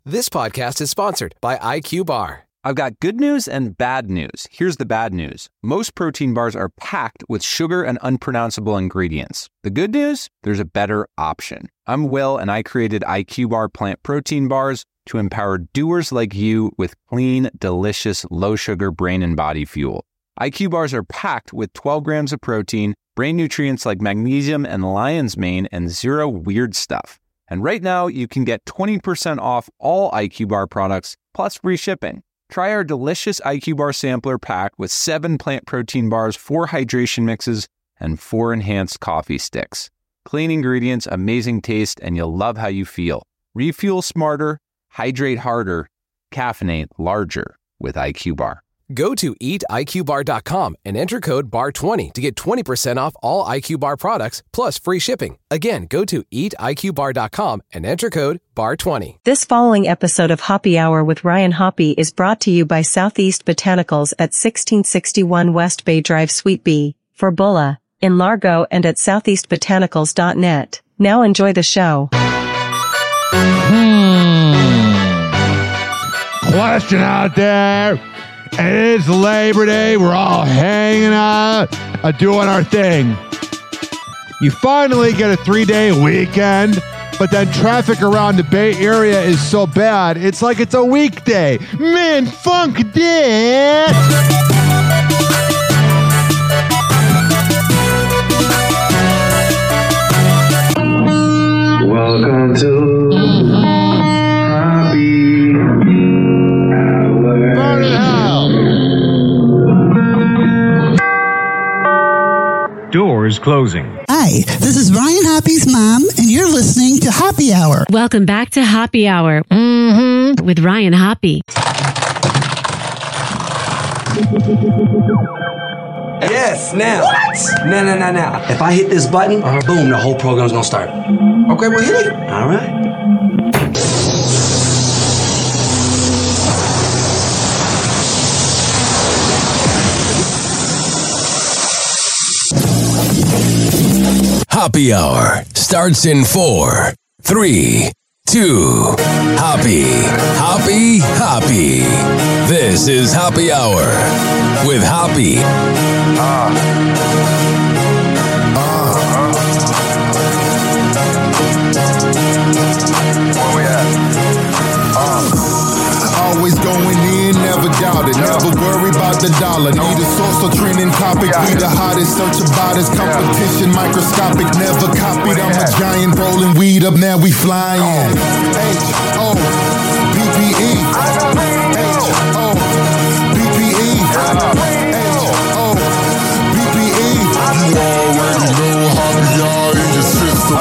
This podcast is sponsored by IQ Bar. I've got good news and bad news. Here's the bad news. Most protein bars are packed with sugar and unpronounceable ingredients. The good news? There's a better option. I'm Will, and I created IQ Bar plant protein bars to empower doers like you with clean, delicious, low-sugar brain and body fuel. IQ Bars are packed with 12 grams of protein, brain nutrients like magnesium and lion's mane, and zero weird stuff. And right now, you can get 20% off all IQ Bar products, plus free shipping. Try our delicious IQ Bar sampler pack with 7 plant protein bars, 4 hydration mixes, and 4 enhanced coffee sticks. Clean ingredients, amazing taste, and you'll love how you feel. Refuel smarter, hydrate harder, caffeinate larger with IQ Bar. Go to eatiqbar.com and enter code BAR20 to get 20% off all IQ Bar products plus free shipping. Again, go to eatiqbar.com and enter code BAR20. This following episode of Hoppy Hour with Ryan Hoppy is brought to you by Southeast Botanicals at 1661 West Bay Drive, Suite B, for Bulla, in Largo, and at southeastbotanicals.net. Now enjoy the show. Question out there. It is Labor Day. We're all hanging out, doing our thing. You finally get a 3-day weekend, but then traffic around the Bay Area is so bad, it's like it's a weekday. Man, funk this! Welcome to Hoppy Hour. Burn in hell. Doors closing. Hi, this is Ryan Hoppy's mom, and you're listening to Hoppy Hour. Welcome back to Hoppy Hour with Ryan Hoppy. Yes, now. What? Now. If I hit this button, boom, the whole program's gonna start. Okay, well, hit it. All right. Hoppy Hour starts in 4, 3, 2. Hoppy. This is Hoppy Hour with Hoppy. Where we at? Always going in, never doubt it. Never worry about the dollar. Need a source or trending topic. We the hottest, search about us. Competition microscopic, never copied. I'm a giant rolling weed up, now we flying. H-O-P-P-E. H-O-P-P-E. H-O-P-P-E. You already know how we are in your system.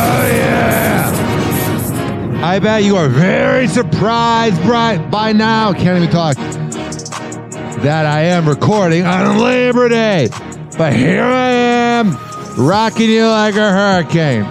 I bet you are very surprised by now, can't even talk, that I am recording on Labor Day. But here I am, rocking you like a hurricane.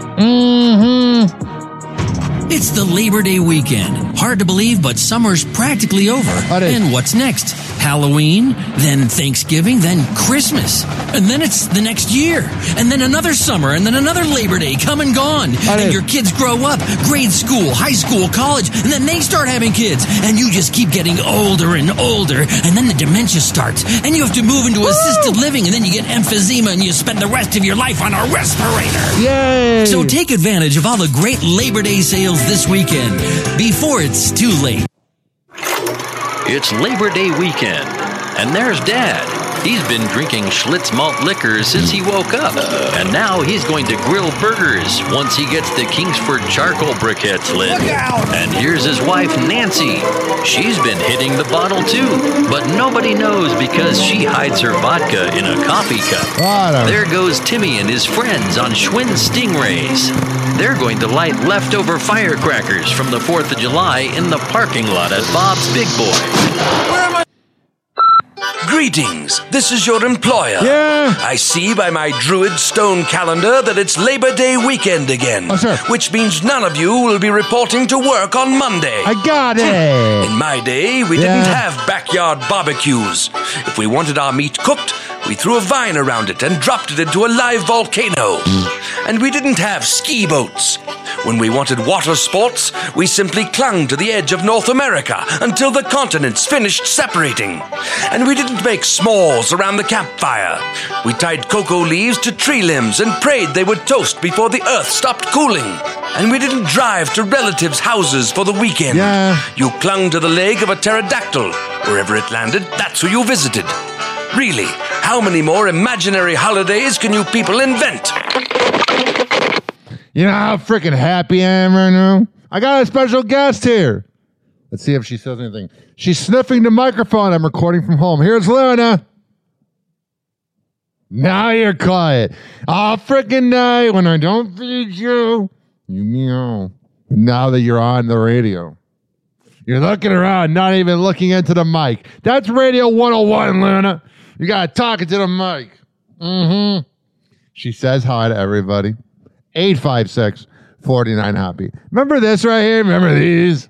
It's the Labor Day weekend. Hard to believe, but summer's practically over. And what's next? Halloween, then Thanksgiving, then Christmas. And then it's the next year. And then another summer, and then another Labor Day come and gone. And your kids grow up, grade school, high school, college, and then they start having kids. And you just keep getting older and older. And then the dementia starts. And you have to move into assisted living, and then you get emphysema, and you spend the rest of your life on a respirator. Yay! So take advantage of all the great Labor Day sales this weekend before it's too late. It's Labor Day weekend, and there's Dad. He's been drinking Schlitz malt liquor since he woke up, and now he's going to grill burgers once he gets the Kingsford charcoal briquettes lit. Look out! And here's his wife, Nancy. She's been hitting the bottle too, but nobody knows because she hides her vodka in a coffee cup. There goes Timmy and his friends on Schwinn Stingrays. They're going to light leftover firecrackers from the 4th of July in the parking lot at Bob's Big Boy. Where am I? Greetings, this is your employer. Yeah? I see by my Druid stone calendar that it's Labor Day weekend again. Oh, sir. Which means none of you will be reporting to work on Monday. I got it. In my day, we didn't have backyard barbecues. If we wanted our meat cooked, we threw a vine around it and dropped it into a live volcano. And we didn't have ski boats. When we wanted water sports, we simply clung to the edge of North America until the continents finished separating. And we didn't make s'mores around the campfire. We tied cocoa leaves to tree limbs and prayed they would toast before the earth stopped cooling. And we didn't drive to relatives' houses for the weekend. Yeah. You clung to the leg of a pterodactyl. Wherever it landed, that's who you visited. Really, how many more imaginary holidays can you people invent? You know how freaking happy I am right now? I got a special guest here. Let's see if she says anything. She's sniffing the microphone. I'm recording from home. Here's Luna. Now you're quiet. All freaking night when I don't feed you, you meow. Now that you're on the radio, you're looking around, not even looking into the mic. That's Radio 101, Luna. You got to talk into the mic. Mm-hmm. She says hi to everybody. 856-49-HAPPY. Remember this right here? Remember these?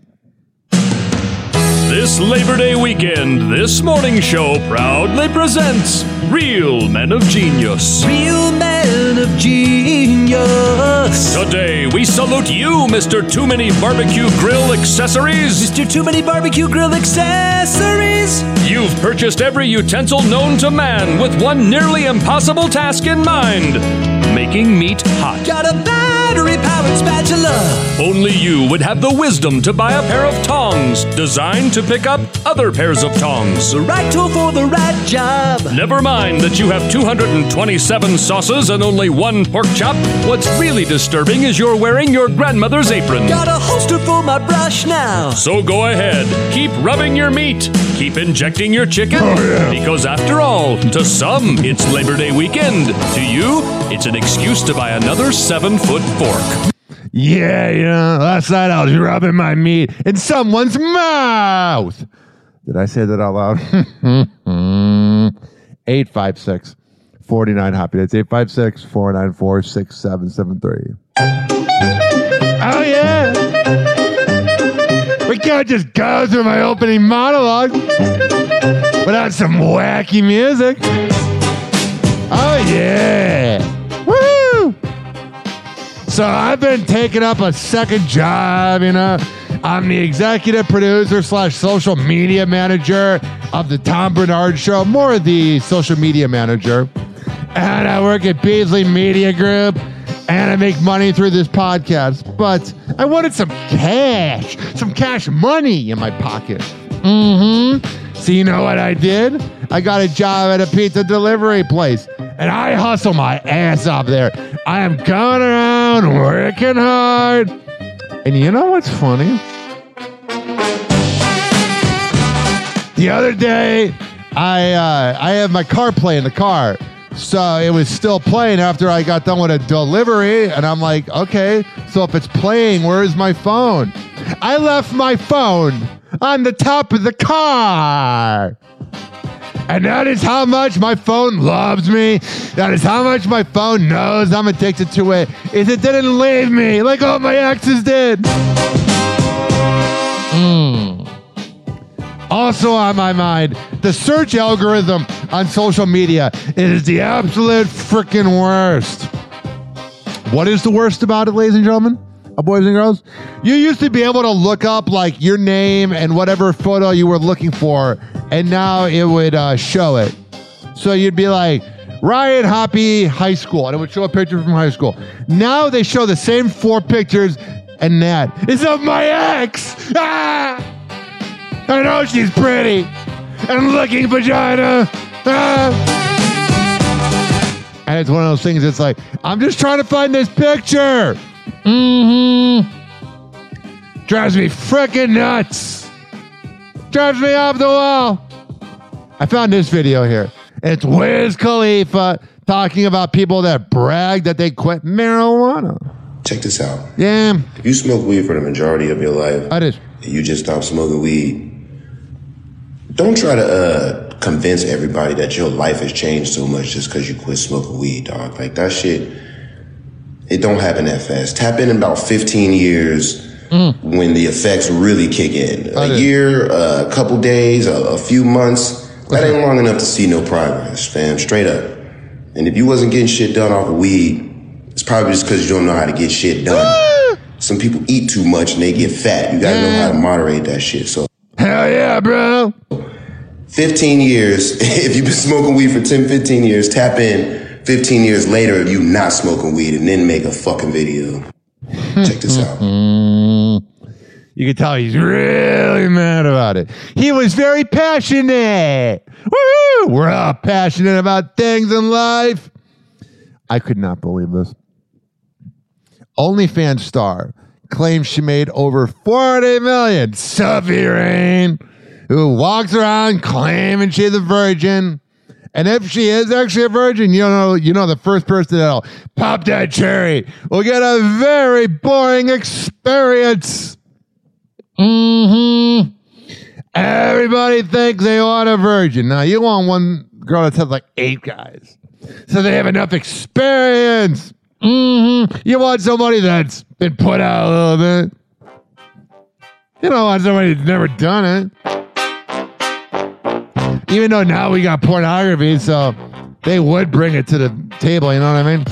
This Labor Day weekend, this morning show proudly presents Real Men of Genius. Real Men of Genius. Today, we salute you, Mr. Too Many Barbecue Grill Accessories. Mr. Too Many Barbecue Grill Accessories. You've purchased every utensil known to man with one nearly impossible task in mind: making meat hot. Got a battery-powered spatula. Only you would have the wisdom to buy a pair of tongs designed to pick up other pairs of tongs. The right tool for the right job. Never mind that you have 227 sauces and only one pork chop. What's really disturbing is you're wearing your grandmother's apron. Got a holster for my brush now. So go ahead, keep rubbing your meat, keep injecting your chicken, because after all, to some, it's Labor Day weekend. To you, it's an excuse to buy another 7-foot fork. Yeah, last night I was rubbing my meat in someone's mouth. Did I say that out loud? 856-49-HAPPY. That's 856-494-6773. Oh, yeah. We can't just go through my opening monologue without some wacky music. Oh, yeah. Woo! So I've been taking up a second job, I'm the executive producer / social media manager of the Tom Bernard Show, more the social media manager. And I work at Beasley Media Group, and I make money through this podcast. But I wanted some cash money in my pocket. Mm-hmm. So you know what I did? I got a job at a pizza delivery place, and I hustle my ass off there. I am going around working hard. And you know what's funny? The other day, I have my CarPlay in the car. So it was still playing after I got done with a delivery. And I'm like, okay, so if it's playing, where's my phone? I left my phone on the top of the car. And that is how much my phone loves me. That is how much my phone knows I'm addicted to it. Is it didn't leave me like all my exes did. Also on my mind, the search algorithm on social media is the absolute freaking worst. What is the worst about it, ladies and gentlemen? Boys and girls? You used to be able to look up like your name and whatever photo you were looking for, and now it would show it. So you'd be like, Ryan Hoppy High School, and it would show a picture from high school. Now they show the same 4 pictures, and that is of my ex. Ah! I know she's pretty and looking vagina. Ah! And it's one of those things that's like, I'm just trying to find this picture. Drives me freaking nuts. Drives me off the wall. I found this video here. It's Wiz Khalifa talking about people that brag that they quit marijuana. Check this out. Yeah. If you smoke weed for the majority of your life, and you just stop smoking weed, don't try to convince everybody that your life has changed so much just because you quit smoking weed, dog. Like, that shit, it don't happen that fast. Tap in about 15 years when the effects really kick in. A year, a couple days, a few months. That ain't long enough to see no progress, fam. Straight up. And if you wasn't getting shit done off of weed, it's probably just because you don't know how to get shit done. some people eat too much and they get fat. You gotta know how to moderate that shit. So hell yeah, bro. 15 years, if you've been smoking weed for 10, 15 years, tap in 15 years later of you not smoking weed and then make a fucking video. Check this out. You can tell he's really mad about it. He was very passionate. Woo! We're all passionate about things in life. I could not believe this. OnlyFans star claims she made over $40 million. Sophie Rain, who walks around claiming she's a virgin. And if she is actually a virgin, you know the first person that'll pop that cherry will get a very boring experience. Everybody thinks they want a virgin. Now, you want one girl that has like 8 guys, so they have enough experience. You want somebody that's been put out a little bit. You don't want somebody that's never done it. Even though now we got pornography, so they would bring it to the table, you know what I mean?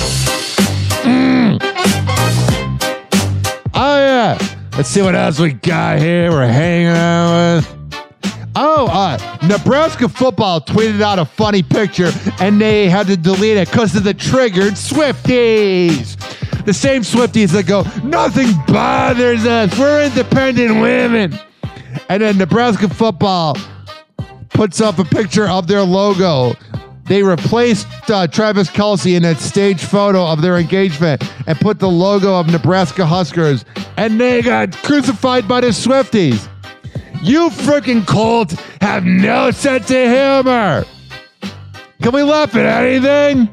Oh, yeah. Let's see what else we got here we're hanging out with. Nebraska football tweeted out a funny picture, and they had to delete it because of the triggered Swifties. The same Swifties that go, nothing bothers us. We're independent women. And then Nebraska football puts up a picture of their logo. They replaced Travis Kelce in that stage photo of their engagement and put the logo of Nebraska Huskers, and they got crucified by the Swifties. You freaking Colts have no sense of humor. Can we laugh at anything?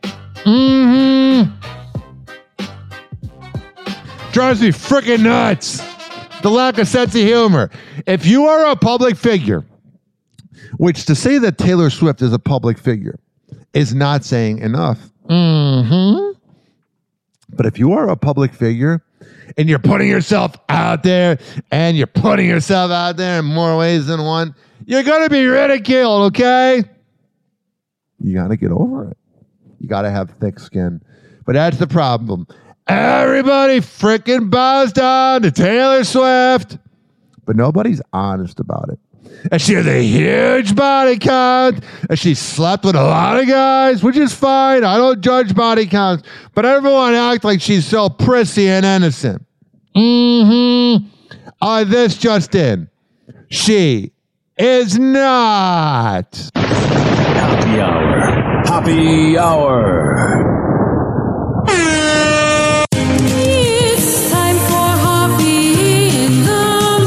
Drives me freaking nuts. The lack of sense of humor. If you are a public figure, which to say that Taylor Swift is a public figure is not saying enough. But if you are a public figure and you're putting yourself out there and you're putting yourself out there in more ways than one, you're going to be ridiculed, okay? You got to get over it. You got to have thick skin. But that's the problem. Everybody freaking bows down to Taylor Swift, but nobody's honest about it. And she has a huge body count, and she slept with a lot of guys, which is fine. I don't judge body counts, but everyone act like she's so prissy and innocent. This just in. She is not. Happy hour. Happy hour. It's time for Hoppy in the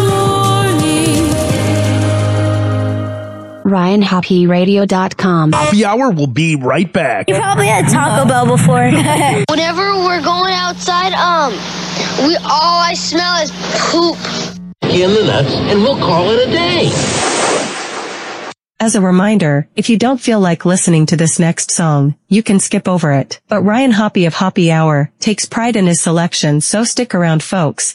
morning. RyanHoppyRadio.com. Happy hour will be right back. You probably had Taco Bell before. Whenever we're going outside, all I smell is poop. In the nuts, and we'll call it a day. As a reminder, if you don't feel like listening to this next song, you can skip over it. But Ryan Hoppy of Hoppy Hour takes pride in his selection, so stick around, folks.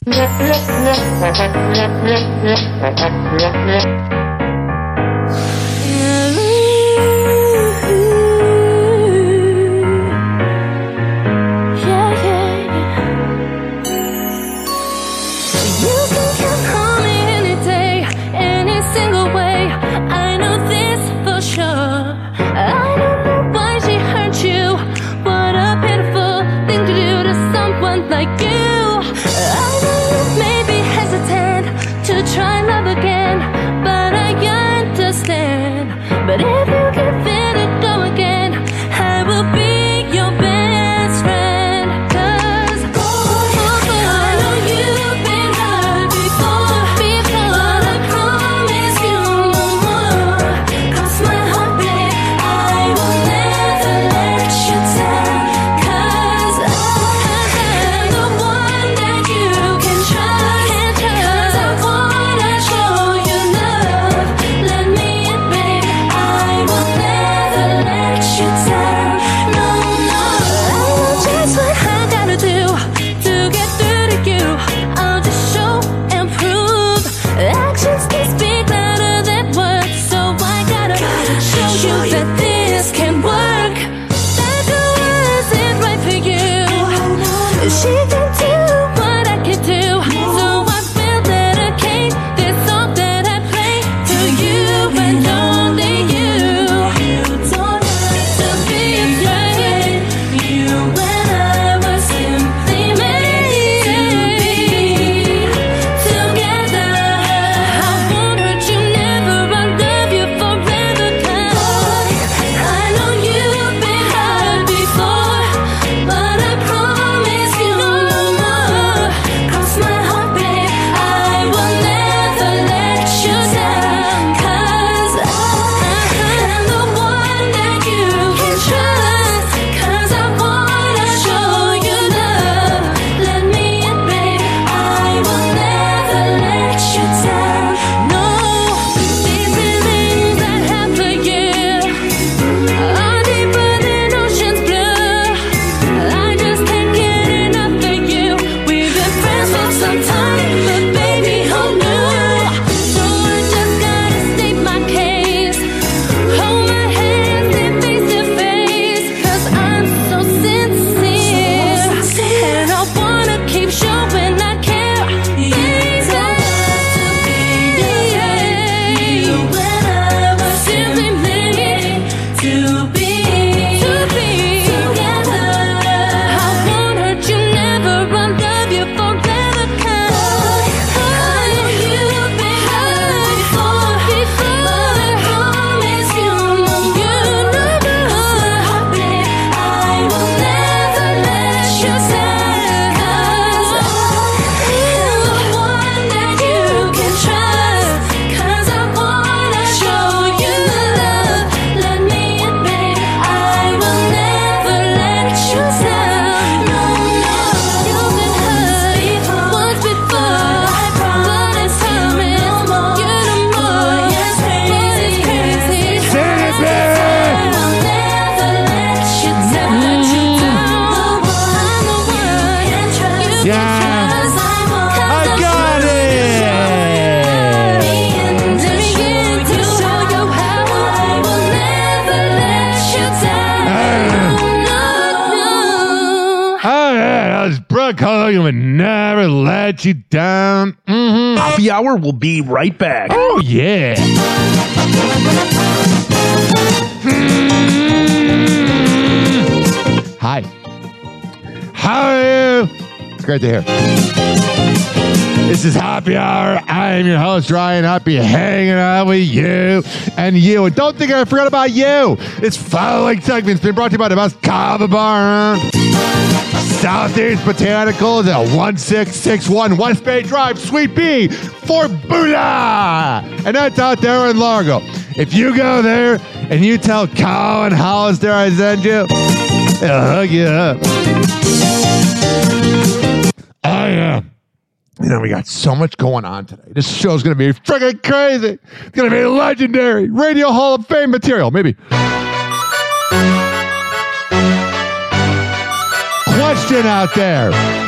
Try love again, but Hogan would never let you down. Mm-hmm. Happy Hour will be right back. Oh, yeah. Hi. How are you? It's great to hear. This is Happy Hour. I am your host, Ryan Hoppy, hanging out with you and you. And don't think I forgot about you. This following segment's been brought to you by the best kava bar around. Southeast Botanicals at 1661 West Bay Drive, Suite B, for Buddha. And that's out there in Largo. If you go there and you tell Colin Hollister I sent you, he'll hook you up. Oh, yeah. You know, we got so much going on today. This show's going to be freaking crazy. It's going to be legendary. Radio Hall of Fame material, maybe. Question out there.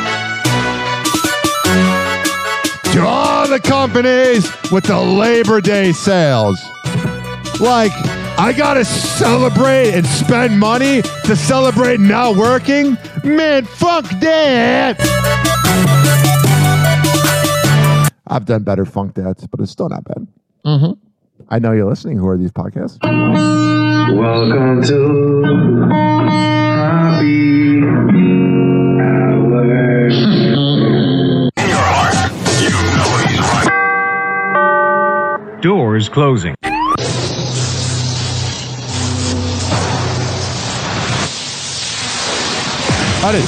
To all the companies with the Labor Day sales. Like, I got to celebrate and spend money to celebrate not working? Man, fuck that. I've done better funk dads, but it's still not bad. Mm-hmm. I know you're listening. Who are these podcasts? Welcome to Happy Hour. In your heart, you know he's right. Doors closing. Howdy.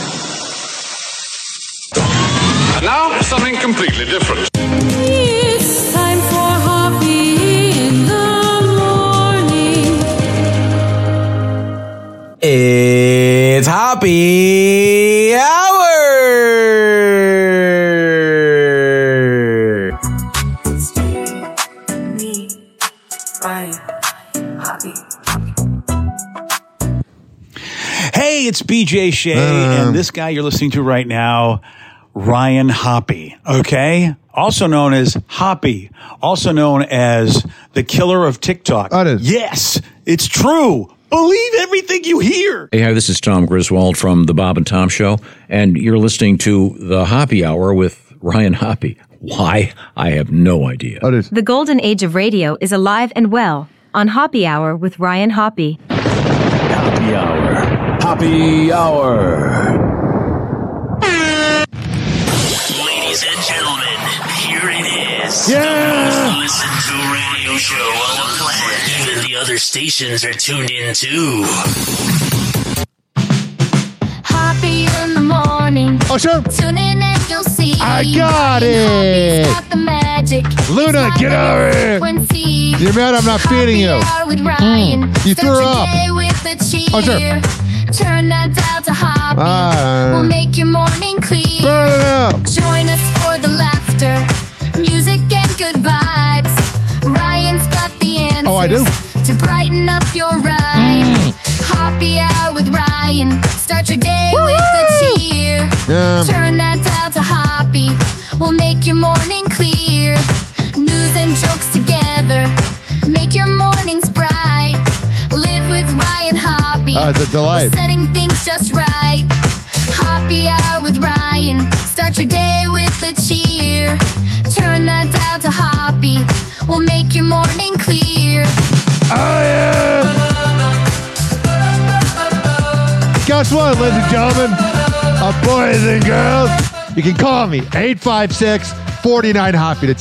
And now, something completely different. It's time for Hoppy in the morning. It's Happy Hour. Hey, it's BJ Shea, and this guy you're listening to right now, Ryan Hoppy, okay? Also known as Hoppy, also known as the killer of TikTok. Yes, it's true. Believe everything you hear. Hey, hi, this is Tom Griswold from The Bob and Tom Show, and you're listening to The Hoppy Hour with Ryan Hoppy. Why? I have no idea. The golden age of radio is alive and well on Hoppy Hour with Ryan Hoppy. Happy Hour. Happy Hour. Ladies and gentlemen, here it is. Yeah. The most listened to radio show on the planet. Even the other stations are tuned in too. Happy in the morning. Oh, sure. Tune in and you'll see. I got it. Got the magic. Luna, get over here. You're mad I'm not feeding you. You threw her up. Oh, sure. Turn that dial to Hoppy. We'll make your morning clear. Join us for the laughter, music and good vibes. Ryan's got the answers. Oh, I do. To brighten up your ride. Happy Hour with Ryan. Start your day with a cheer. Turn that dial to Hoppy. We'll make your morning clear. News and jokes together. Make your mornings bright. Live with Ryan Hoppy. It's a delight. Setting things just right. Happy Hour with Ryan. Start your day with a cheer. Turn that dial to Hoppy. We'll make your morning clear. Oh, yeah. Guess what, ladies and gentlemen? Boys and girls, you can call me 856-49-HOPPY. That's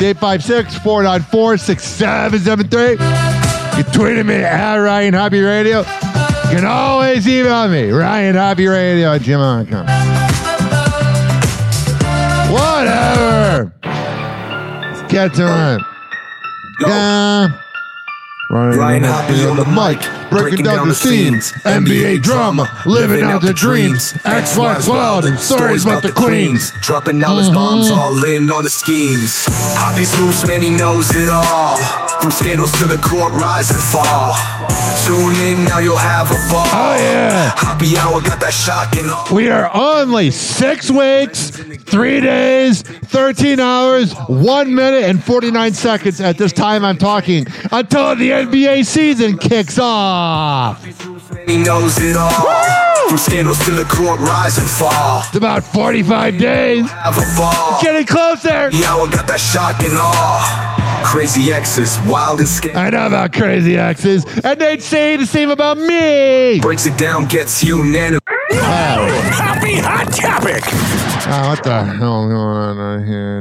856-494-6773. You tweeted me at Ryan Hoppy Radio. You can always email me, RyanHoppyRadio@gmail.com. Whatever. Let's get to it. Yeah. Ryan Hoppy on the mic, breaking down the scenes. NBA drama, living out the dreams. X-Files wild and stories about the queens. Dropping knowledge bombs, all in on the schemes. Hoppy's moves, man, he knows it all. From scandals to the court, rise and fall. Tune in, now you'll have a ball. Oh, yeah. Happy Hour got that shocking. We are only 6 weeks, 3 days, 13 hours, 1 minute, and 49 seconds at this time I'm talking until the NBA season kicks off. He knows it all. Woo! From scandals to the court, rise and fall. It's about 45 days. Have a ball. Getting closer. Yeah, I got that shock and awe. Crazy exes, wild and scary. I know about crazy exes, and they'd say the same about me. Breaks it down, gets unanimous. Happy Hot Topic. What the hell is going on here?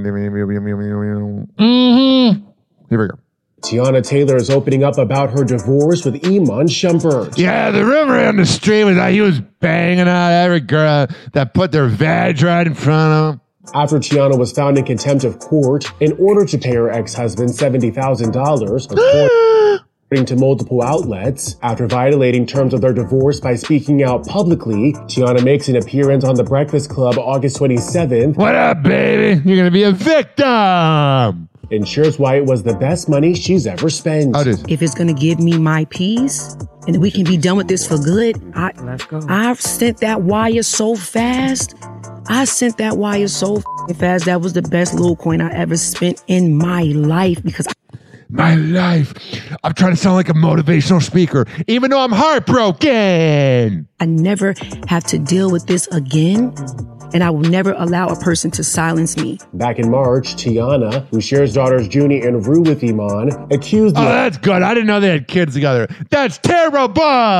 Here we go. Tiana Taylor is opening up about her divorce with Iman Shumpert. Yeah, the rumor on the street was that he was banging out every girl that put their vag right in front of him. After Tiana was found in contempt of court in order to pay her ex-husband $70,000, according to multiple outlets. After violating terms of their divorce by speaking out publicly, Tiana makes an appearance on The Breakfast Club August 27th. What up, baby? You're going to be a victim. And shares why it was the best money she's ever spent. If it's going to give me my peace and we can be done with this for good, let's go. I've sent that wire so fast. That was the best little coin I ever spent in my life because I'm trying to sound like a motivational speaker, even though I'm heartbroken. I never have to deal with this again, and I will never allow a person to silence me. Back in March, Tiana, who shares daughters Junie and Rue with Iman, accused... Oh, that's good. I didn't know they had kids together. That's terrible!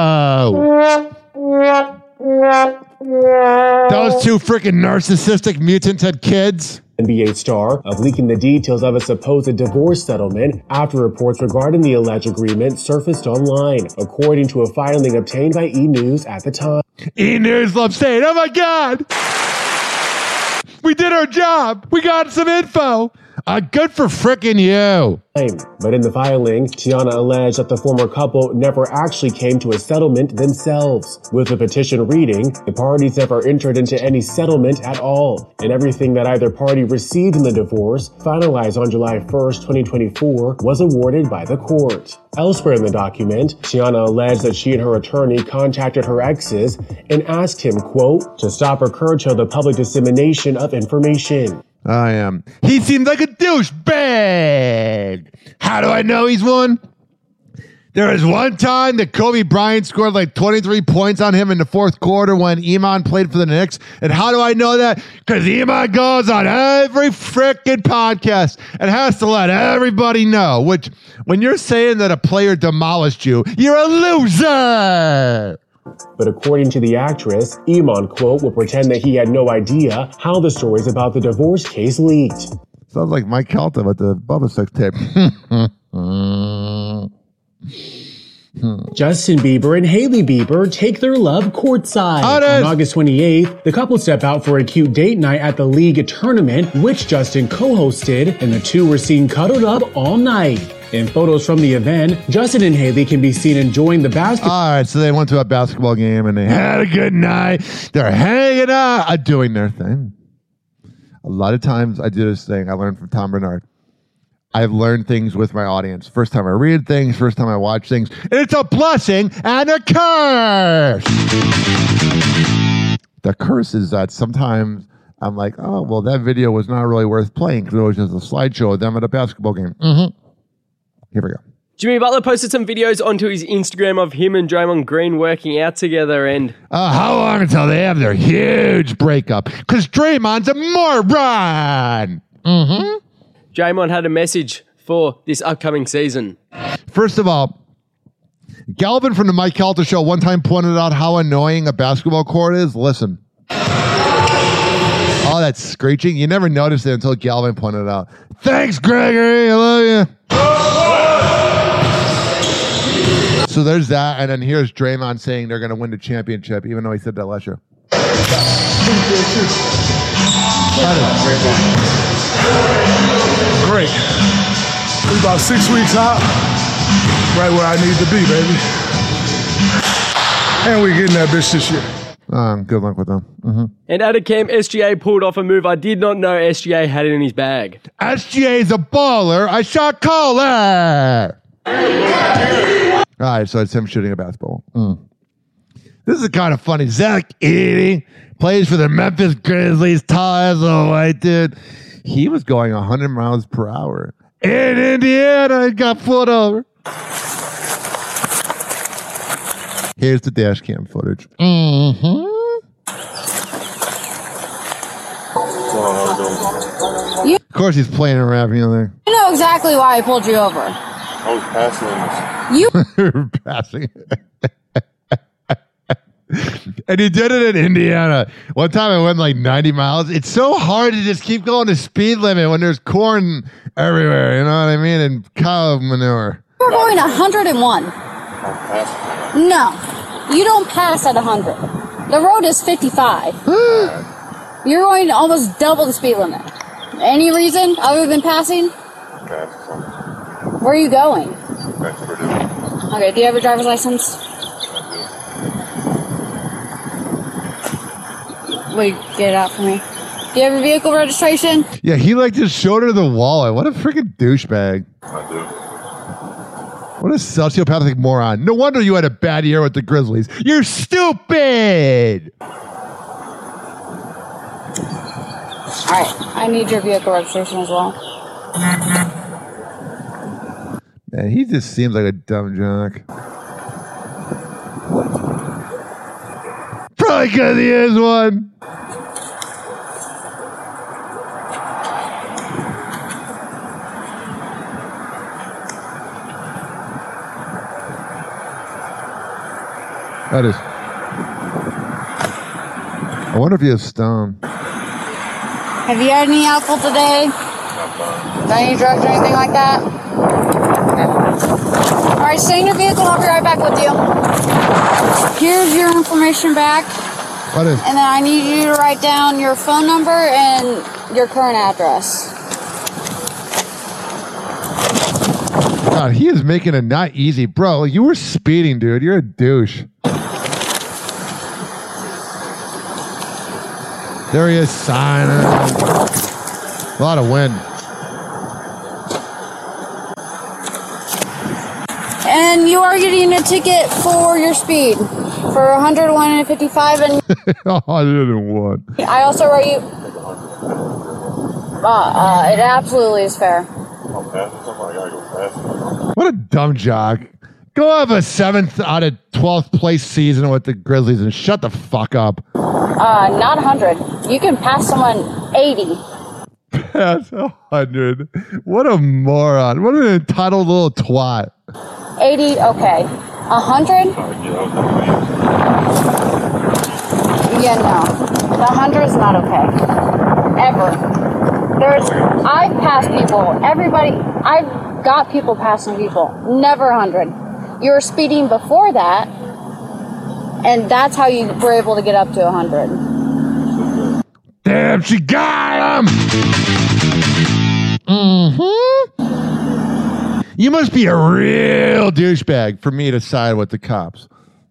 Those two freaking narcissistic mutants had kids. NBA star of leaking the details of a supposed divorce settlement after reports regarding the alleged agreement surfaced online, according to a filing obtained by E! News at the time. E! News loves saying, oh my God, we did our job. We got some info. Good for frickin' you. But in the filing, Tiana alleged that the former couple never actually came to a settlement themselves. With the petition reading, the parties never entered into any settlement at all, and everything that either party received in the divorce, finalized on July 1st, 2024, was awarded by the court. Elsewhere in the document, Tiana alleged that she and her attorney contacted her exes and asked him, quote, to stop or curtail the public dissemination of information. I am. He seems like a douchebag. How do I know he's one? There was one time that Kobe Bryant scored like 23 points on him in the fourth quarter when Iman played for the Knicks. And how do I know that? Because Iman goes on every freaking podcast and has to let everybody know. Which, when you're saying that a player demolished you, you're a loser. But according to the actress, Iman, quote, will pretend that he had no idea how the stories about the divorce case leaked. Sounds like Mike Calta with the Bubba Sex tape. Justin Bieber and Hailey Bieber take their love courtside. On August 28th, the couple step out for a cute date night at the league tournament, which Justin co-hosted, and the two were seen cuddled up all night. In photos from the event, Justin and Hailey can be seen enjoying the basketball. All right, so they went to a basketball game and they had a good night. They're hanging out, doing their thing. A lot of times I do this thing I learned from Tom Bernard. I've learned things with my audience. First time I read things, first time I watch things. And it's a blessing and a curse. The curse is that sometimes I'm like, oh, well, that video was not really worth playing because it was just a slideshow of them at a basketball game. Here we go. Jimmy Butler posted some videos onto his Instagram of him and Draymond Green working out together and... how long until they have their huge breakup? Because Draymond's a moron! Draymond had a message for this upcoming season. First of all, Galvin from the Mike Calta Show one time pointed out how annoying a basketball court is. Listen. Oh, that's screeching. You never noticed it until Galvin pointed it out. Thanks, Gregory. I love you. So there's that, and then here's Draymond saying they're going to win the championship, even though he said that last year. Great. We're about 6 weeks out. Right where I need to be, baby. And we're getting that bitch this year. Good luck with them. And at a camp, SGA pulled off a move I did not know SGA had in his bag. SGA's a baller. I shot caller. All right, so it's him shooting a basketball. This is kind of funny. Zach Edey plays for the Memphis Grizzlies. Tall as a white dude. He was going 100 miles per hour in Indiana. He got pulled over. Here's the dash cam footage. Of course, he's playing around. You know exactly why I pulled you over. I was passing. You were passing. And he did it in Indiana. One time I went like 90 miles. It's so hard to just keep going the speed limit when there's corn everywhere. You know what I mean? And cow manure. We're going 101. No, you don't pass at 100. The road is 55. You're going to almost double the speed limit. Any reason other than passing? Where are you going? Okay, do you have a driver's license? Wait, get it out for me. Do you have a vehicle registration? Yeah, he like just showed her the wallet. What a freaking douchebag. I do. What a sociopathic moron. No wonder you had a bad year with the Grizzlies. You're stupid. All right, I need your vehicle registration as well. Man, he just seems like a dumb jock. Probably because he is one. That is. I wonder if he is stoned. Have you had any alcohol today? Done any drugs or anything like that? Okay. All right, stay in your vehicle. I'll be right back with you. Here's your information back. What is? And then I need you to write down your phone number and your current address. God, he is making it not easy. Bro, you were speeding, dude. You're a douche. There he is, signing. A lot of wind. And you are getting a ticket for your speed for 101 and 55. And 101. I also wrote you. It absolutely is fair. What a dumb jock. Go have a 7th out of 12th place season with the Grizzlies and shut the fuck up. Not 100. You can pass someone 80. Pass 100. What a moron. What an entitled little twat. 80, okay. 100? Yeah, no. The 100 is not okay. Ever. I've passed people. I've got people passing people. Never 100. You were speeding before that, and that's how you were able to get up to 100. Damn, she got him! You must be a real douchebag for me to side with the cops.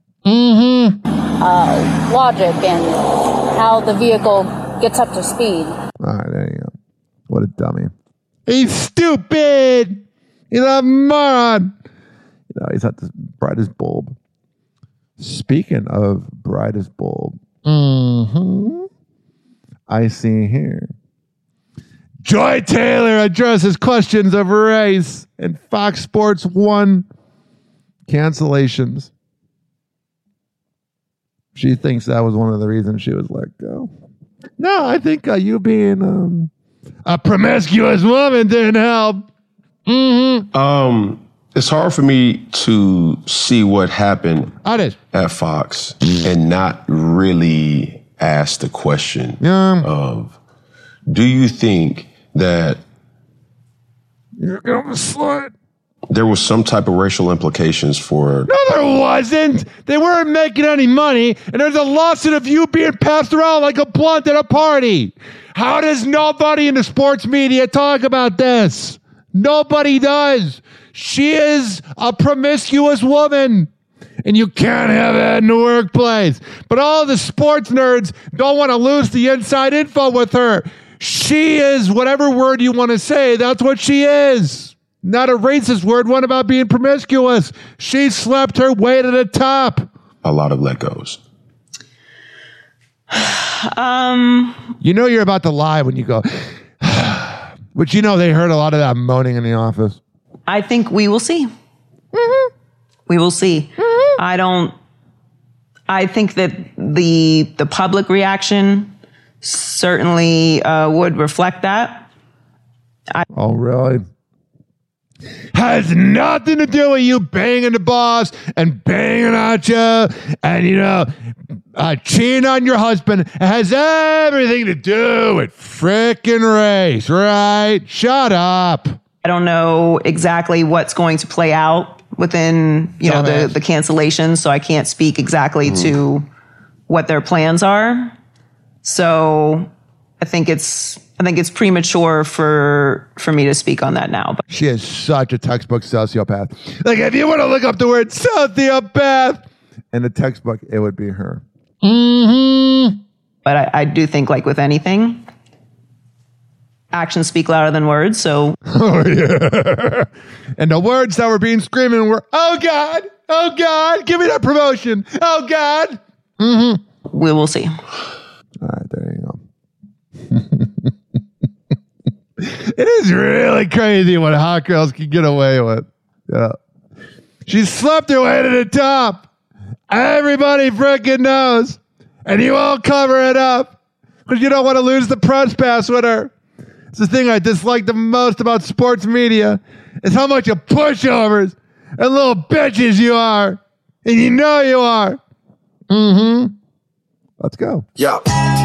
Logic and how the vehicle gets up to speed. All right, there you go. What a dummy. He's stupid! He's a moron! You know, he's not the brightest bulb. Speaking of brightest bulb, I see here. Joy Taylor addresses questions of race and Fox Sports 1 cancellations. She thinks that was one of the reasons she was let go. No, I think you being a promiscuous woman didn't help. It's hard for me to see what happened at Fox and not really ask the question of, do you think that you're going to slut? There was some type of racial implications for... No, there wasn't. They weren't making any money, and there's a lawsuit of you being passed around like a blunt at a party. How does nobody in the sports media talk about this? Nobody does. She is a promiscuous woman, and you can't have that in the workplace. But all the sports nerds don't want to lose the inside info with her. She is whatever word you want to say. That's what she is. Not a racist word, one about being promiscuous. She slept her way to the top. A lot of let-goes. You know you're about to lie when you go, but you know they heard a lot of that moaning in the office. I think we will see. We will see. I don't I think that the public reaction certainly would reflect that. Oh, really? Has nothing to do with you banging the boss and banging at you and, cheating on your husband. It has everything to do with frickin' race, right? Shut up. I don't know exactly what's going to play out within, the cancellation, so I can't speak exactly to what their plans are. So I think it's premature for me to speak on that now. But she is such a textbook sociopath. Like, if you want to look up the word sociopath in the textbook, it would be her. Mm-hmm. But I do think, like with anything, actions speak louder than words. So, oh yeah. And the words that were being screaming were, "Oh God, give me that promotion. Oh God." Mm-hmm. We will see. All right, there you go. It is really crazy what hot girls can get away with. Yeah. She slept her way to the top. Everybody freaking knows. And you all cover it up because you don't want to lose the press pass with her. It's the thing I dislike the most about sports media is how much of pushovers and little bitches you are. And you know you are. Mm-hmm. Let's go. Yeah.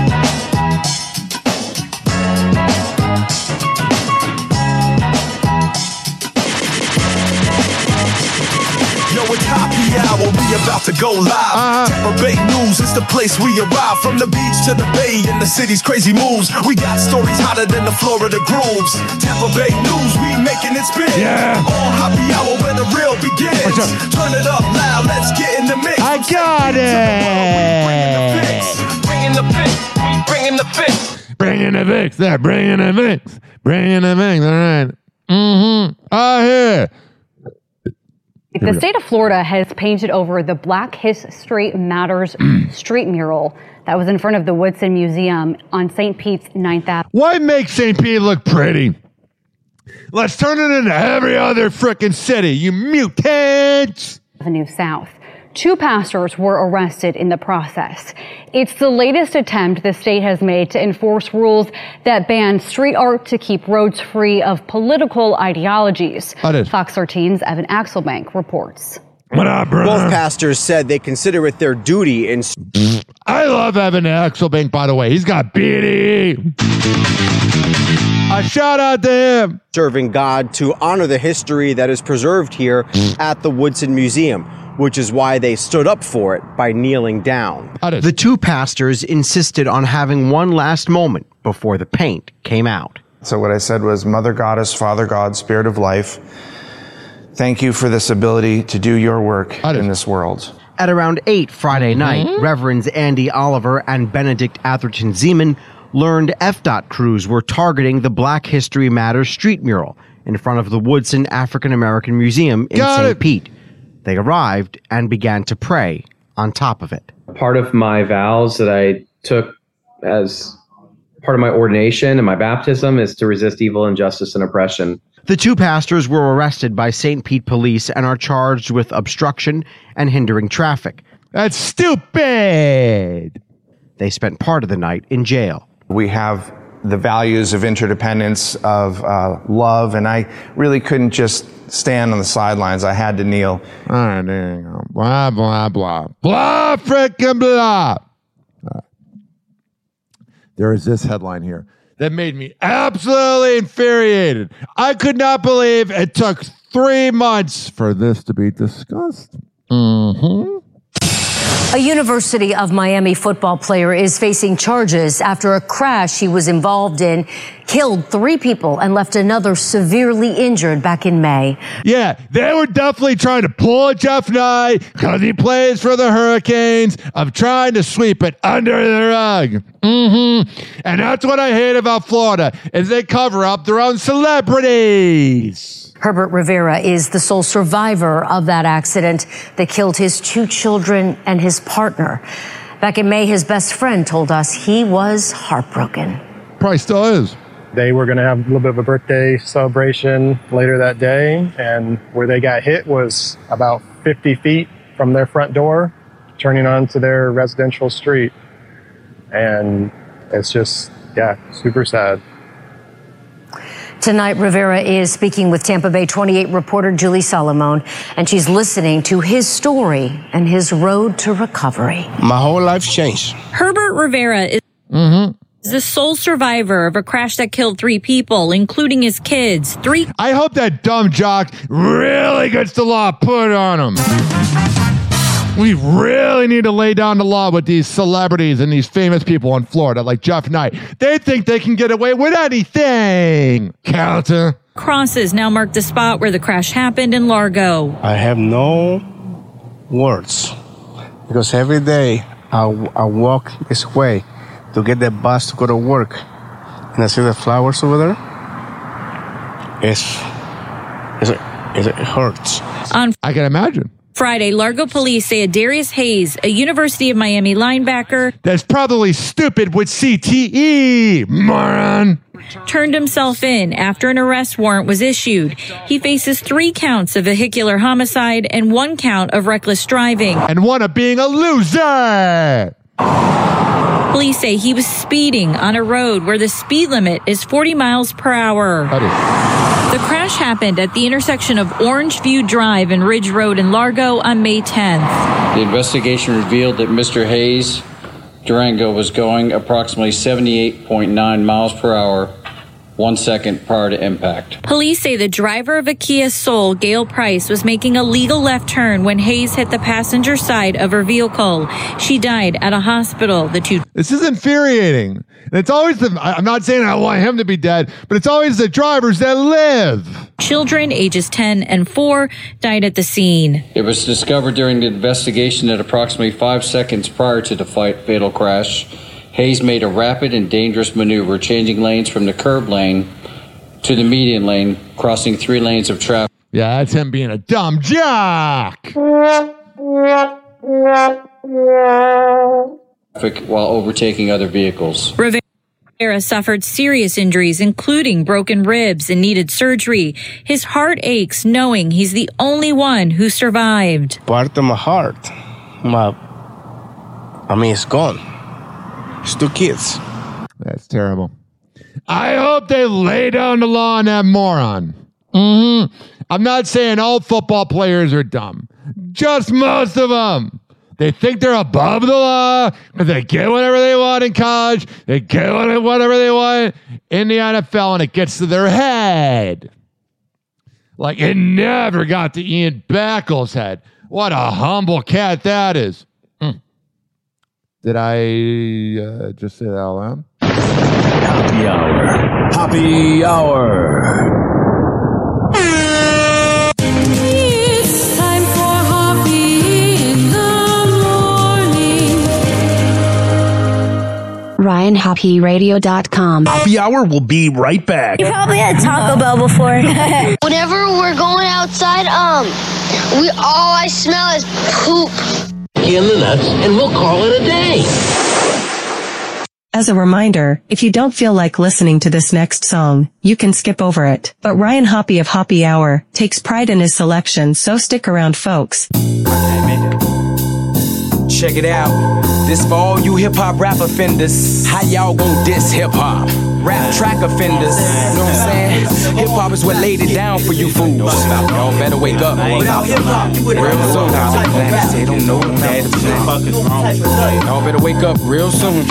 Yo, it's happy hour, we about to go live. Tampa Bay News is the place we arrive. From the beach to the bay and the city's crazy moves. We got stories hotter than the Florida grooves. Tampa Bay News, we making it spin. Yeah. On happy hour where the real begins. Turn it up loud, let's get in the mix. I got it. Bringing the fix, bringing the fix. Bringing the fix, there, bringing the fix. Bringing the fix, all right. Mm-hmm. I hear. The state of Florida has painted over the Black History Matters street mural that was in front of the Woodson Museum on St. Pete's 9th Avenue. Why make St. Pete look pretty? Let's turn it into every other frickin' city, you mutants! Avenue South. 2 pastors were arrested in the process. It's the latest attempt the state has made to enforce rules that ban street art to keep roads free of political ideologies. Fox 13's Evan Axelbank reports. What up, bro? Both pastors said they consider it their duty in... I love Evan Axelbank, by the way. He's got BD. A shout out to him. Serving God to honor the history that is preserved here at the Woodson Museum, which is why they stood up for it by kneeling down. The 2 pastors insisted on having one last moment before the paint came out. So what I said was, Mother Goddess, Father God, Spirit of Life, thank you for this ability to do your work in this world. At around 8 Friday night, Reverends Andy Oliver and Benedict Atherton Zeman learned FDOT crews were targeting the Black History Matters street mural in front of the Woodson African American Museum in St. Pete. They arrived and began to pray on top of it. Part of my vows that I took as part of my ordination and my baptism is to resist evil, injustice, and oppression. The 2 pastors were arrested by St. Pete police and are charged with obstruction and hindering traffic. That's stupid! They spent part of the night in jail. We have the values of interdependence, of love, and I really couldn't just stand on the sidelines. I had to kneel. All right, there you go. Blah, blah, blah. Blah, frickin' blah. There is this headline here that made me absolutely infuriated. I could not believe it took 3 months for this to be discussed. Mm-hmm. A University of Miami football player is facing charges after a crash he was involved in killed 3 people and left another severely injured back in May. Yeah, they were definitely trying to pull a Jeff Nye because he plays for the Hurricanes of trying to sweep it under the rug. Mm-hmm. And that's what I hate about Florida is they cover up their own celebrities. Herbert Rivera is the sole survivor of that accident that killed his 2 children and his partner. Back in May, his best friend told us he was heartbroken. Probably still is. They were going to have a little bit of a birthday celebration later that day, and where they got hit was about 50 feet from their front door turning onto their residential street. And it's just, super sad. Tonight, Rivera is speaking with Tampa Bay 28 reporter Julie Solomon, and she's listening to his story and his road to recovery. My whole life changed. Herbert Rivera is the sole survivor of a crash that killed 3 people, including his kids. I hope that dumb jock really gets the law put on him. We really need to lay down the law with these celebrities and these famous people in Florida, like Jeff Knight. They think they can get away with anything. Carlton. Crosses now mark the spot where the crash happened in Largo. I have no words because every day I walk this way to get the bus to go to work, and I see the flowers over there. It hurts. I can imagine. Friday, Largo police say Darius Hayes, a University of Miami linebacker, that's probably stupid with CTE, moron, turned himself in after an arrest warrant was issued. He faces 3 counts of vehicular homicide and 1 count of reckless driving. And 1 of being a loser. Police say he was speeding on a road where the speed limit is 40 miles per hour. The crash happened at the intersection of Orange View Drive and Ridge Road in Largo on May 10th. The investigation revealed that Mr. Hayes Durango was going approximately 78.9 miles per hour 1 second prior to impact. Police say the driver of a Kia Soul, Gail Price, was making a legal left turn when Hayes hit the passenger side of her vehicle. She died at a hospital. This is infuriating. And it's always I'm not saying I want him to be dead, but it's always the drivers that live. Children ages 10 and 4 died at the scene. It was discovered during the investigation that approximately 5 seconds prior to the fatal crash, Hayes made a rapid and dangerous maneuver, changing lanes from the curb lane to the median lane, crossing 3 lanes of traffic. Yeah, that's him being a dumb jock. While overtaking other vehicles. Rivera suffered serious injuries, including broken ribs, and needed surgery. His heart aches knowing he's the only one who survived. Part of my heart, it's gone. It's 2 kids. That's terrible. I hope they lay down the law on that moron. I'm not saying all football players are dumb. Just most of them. They think they're above the law because they get whatever they want in college. They get whatever they want in the NFL, and it gets to their head. Like it never got to Ian Beckles' head. What a humble cat that is. Did I just say that out loud? Happy hour. Happy hour. It's time for Hoppy in the morning. RyanHoppyRadio.com. Happy hour will be right back. You probably had Taco Bell before. Whenever we're going outside, all I smell is poop. In the nuts, and we'll call it a day. As a reminder, if you don't feel like listening to this next song, you can skip over it. But Ryan Hoppy of Hoppy Hour takes pride in his selection, so stick around, folks. Check it out. This for all you hip-hop rap offenders. How y'all gon' diss hip-hop? Rap track offenders. You know what I'm saying? Hip-hop is what laid it down for you fools. Y'all better wake up. Without hip-hop, you would real soon. They don't know that. Y'all better wake up real soon.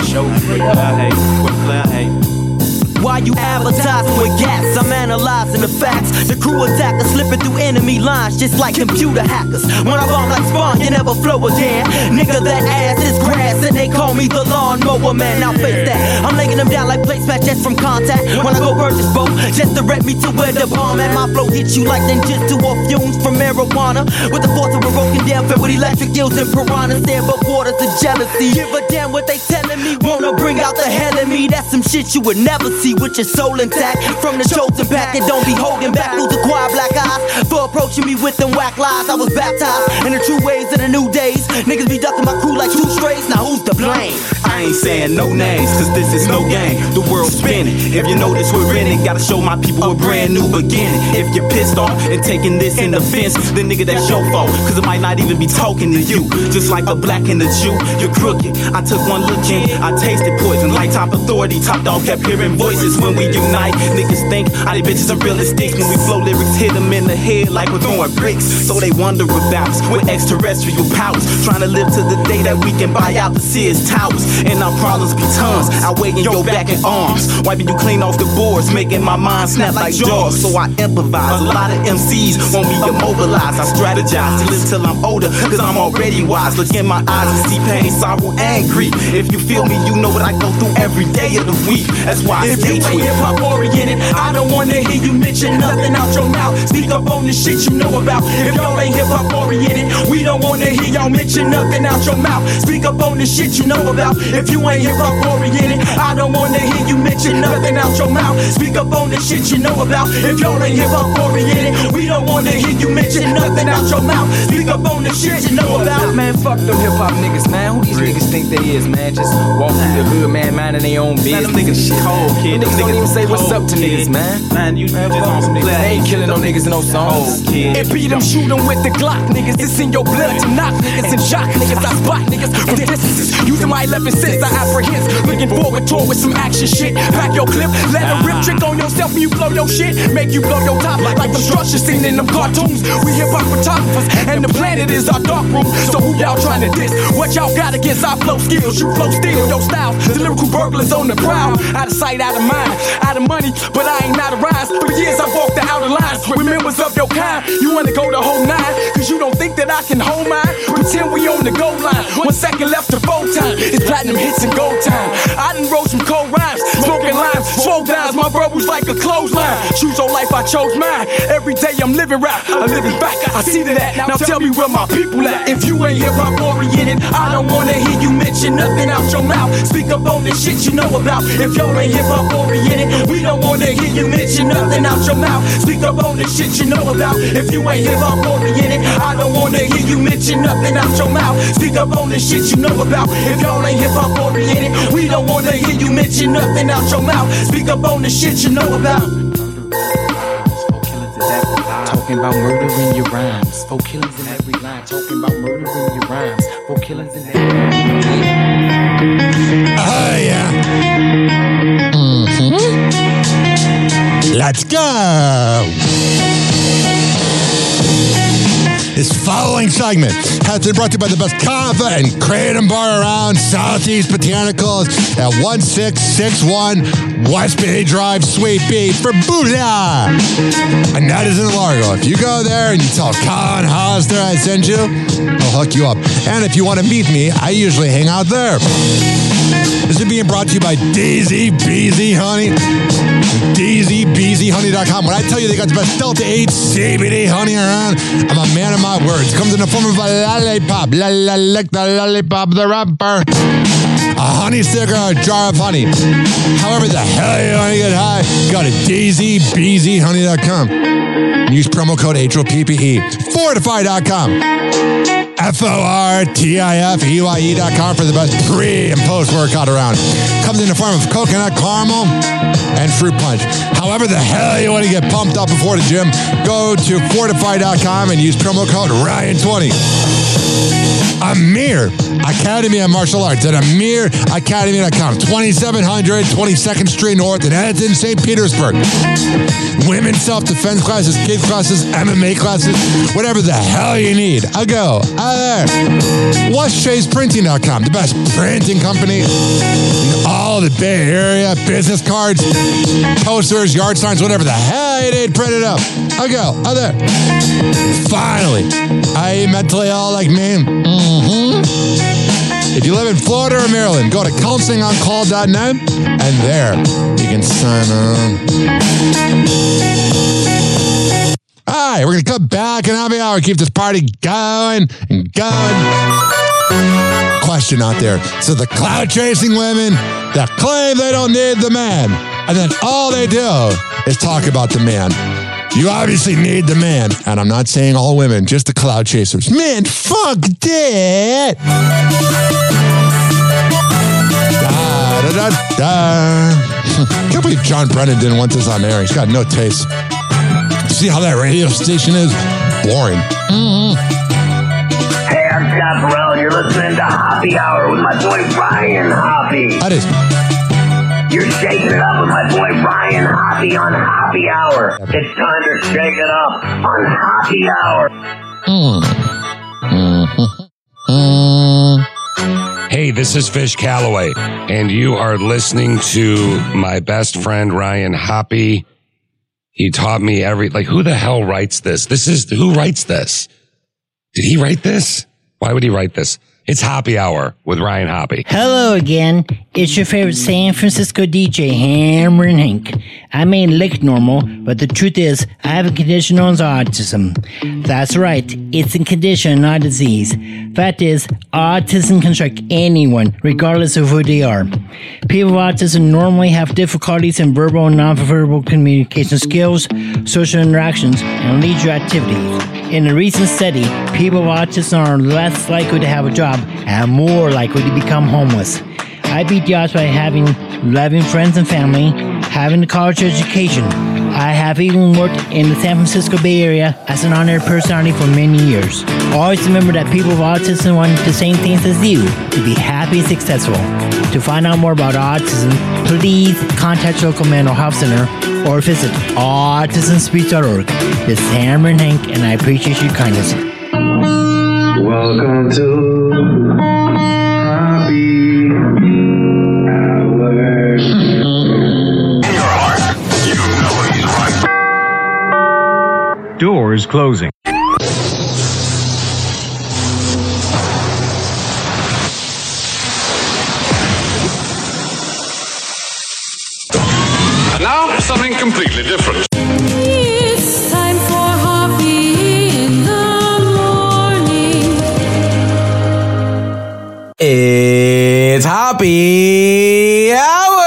Why you advertising with gas? I'm analyzing the facts. The crew attacker slipping through enemy lines just like computer hackers. When I bomb like Spawn, you never flow again. Nigga, that ass is grass and they call me the lawnmower man. Now face that. I'm laying them down like placemat just from contact. When I go purchase boat, just direct me to where the bomb at. My flow hits you like ninjutsu or fumes from marijuana. With the force of a broken down fit with electric gills and piranhas. Stand but waters of jealousy. Give a damn what they telling me. Wanna bring out the hell in me. That's some shit you would never see. With your soul intact, from the chosen pack, and don't be holding back. Lose the quiet black eyes for approaching me with them whack lies. I was baptized in the true ways of the new days. Niggas be ducking my crew like 2 strays. Now who's to blame? I ain't saying no names, cause this is no game. The world's spinning. If you know this, we're in it. Gotta show my people a brand new beginning. If you're pissed off and taking this in offense, then nigga, that's your fault. Cause it might not even be talking to you. Just like a black and a Jew, you're crooked. I took one look in, I tasted poison. Like top authority, top dog kept hearing voices when we unite. Niggas think all these bitches are realistic. When we flow lyrics, hit them in the head like we're throwing bricks. So they wonder about us with extraterrestrial powers. Trying to live to the day that we can buy out the Sears Towers. And our problems be tons, outweighing your back and arms. Wiping you clean off the boards, making my mind snap like jaws. So I improvise, a lot of MCs won't be immobilized. I strategize to live till I'm older, cause I'm already wise. Look in my eyes and see pain, sorrow, and grief. If you feel me, you know what I go through every day of the week. That's why I stay tweet. If you ain't hip-hop oriented, I don't wanna hear you mention nothing out your mouth. Speak up on the shit you know about. If y'all ain't hip-hop oriented, we don't wanna hear y'all mention nothing out your mouth. Speak up on the shit you know about. If you ain't hip-hop oriented, I don't wanna hear you mention nothing out your mouth. Speak up on the shit you know about. If y'all ain't hip-hop oriented, we don't wanna hear you mention nothing out your mouth. Speak up on the shit you know about. Man, fuck them hip-hop niggas, man. Who these niggas think they is, man? Just walk through the hood, man, minding their own business. Man, them niggas shit cold, kid. Niggas don't even say what's up to niggas, man. Man, you just on some niggas. They ain't killing no niggas in no songs. It be them shooting with the Glock, niggas. It's in your blood to knock niggas and shock niggas. I spot niggas from distances. Using my 11 cents, I apprehend. Looking forward to it with some action shit. Pack your clip, let a rip trick on yourself when you blow your shit. Make you blow your top like the structure seen in them cartoons. We hip-hop photographers, and the planet is our dark room. So who y'all trying to diss? What y'all got against our flow skills? You flow steal your style. The lyrical burglars on the prowl. Out of sight, out of mind, out of money, but I ain't out of rhymes. For years I walked the outer lines with members of your kind. You wanna go the whole nine, cause you don't think that I can hold mine. Pretend we on the goal line. 1 second left to full time. It's platinum hits and gold time. I done wrote some cold rhymes, smoking limes, swole downs. My verbals like a clothesline. Choose your life, I chose mine. Every day I'm living rap, I'm living back. I see to that. Now tell me where my people at. If you ain't hip-hop oriented, I don't wanna hear you mention nothing out your mouth. Speak up on the shit you know about. If y'all ain't hip-hop oriented, we don't wanna hear you mention nothing out your mouth. Speak up on the shit you know about. If you ain't hip-hop oriented, I don't wanna hear you mention nothing out your mouth. Speak up on the shit you know about. If y'all ain't hip-hop oriented, we don't wanna hear you mention nothing out your mouth. Speak up on the shit you know about. Talking about murder in your rhymes. 4 killings in every line. Talking about murder in your rhymes. 4 killings in every line. Oh, yeah. Let's go. This following segment has been brought to you by the best kava and kratom bar around, Southeast Botanicals at 1661 West Bay Drive, Sweet Bee for Buddha. And that is in Largo. If you go there and you tell Colin Hosner I sent you, he'll hook you up. And if you want to meet me, I usually hang out there. This is being brought to you by Daisy Beezy Honey. DaisyBeezyHoney.com. When I tell you they got the best Delta 8 CBD honey around, I'm a man of my words. It comes in the form of a lollipop. Lick the lollipop, the rapper. A honey stick or a jar of honey. However the hell you want to get high, go to DaisyBeezyHoney.com. Use promo code HOPPE. Fortify.com. FORTIFEYE.com for the best pre- and post-workout around. Comes in the form of coconut caramel and fruit punch. However the hell you want to get pumped up before the gym, go to Fortify.com and use promo code Ryan20. Amir Academy of Martial Arts at AmirAcademy.com. 2700 22nd Street North in Edmonton, St. Petersburg. Women's self-defense classes, kids classes, MMA classes, whatever the hell you need. I'll go. There. WestChasePrinting.com, the best printing company in all the Bay Area. Business cards, posters, yard signs, whatever the hell you need printed up. I'll go. There. Finally, are you mentally ill like me? If you live in Florida or Maryland, go to counselingoncall.net and there you can sign on. All right, we're going to come back in happy hour, keep this party going and going. Question out there. So the cloud chasing women that claim they don't need the man, and then all they do is talk about the man. You obviously need the man. And I'm not saying all women, just the cloud chasers. Man, fuck that. I can't believe John Brennan didn't want this on air. He's got no taste. See how that radio station is? Boring. Hey, I'm Chaperone. You're listening to Hoppy Hour with my boy Ryan Hoppy. That is. You're shaking it up with my boy Ryan Hoppy on Hoppy Hour. It's time to shake it up on Hoppy Hour. Hey, this is Fish Calloway, and you are listening to my best friend Ryan Hoppy. He taught me who the hell writes this? Who writes this? Did he write this? Why would he write this? It's Hoppy Hour with Ryan Hoppy. Hello again. It's your favorite San Francisco DJ, Hammer and Hank. I may look normal, but the truth is, I have a condition known as autism. That's right. It's a condition, not a disease. Fact is, autism can strike anyone, regardless of who they are. People with autism normally have difficulties in verbal and nonverbal communication skills, social interactions, and leisure activities. In a recent study, people with autism are less likely to have a job and more likely to become homeless. I beat the odds by having loving friends and family, having a college education. I have even worked in the San Francisco Bay Area as an honored personality for many years. Always remember that people with autism want the same things as you, to be happy and successful. To find out more about autism, please contact your local mental health center or visit autismspeech.org. This is Hammer and Hank, and I appreciate your kindness. Welcome to Hoppy Hour. You know he's right. Doors closing. Now, something completely different. It's time for Hoppy in the morning. It's Hoppy Hour!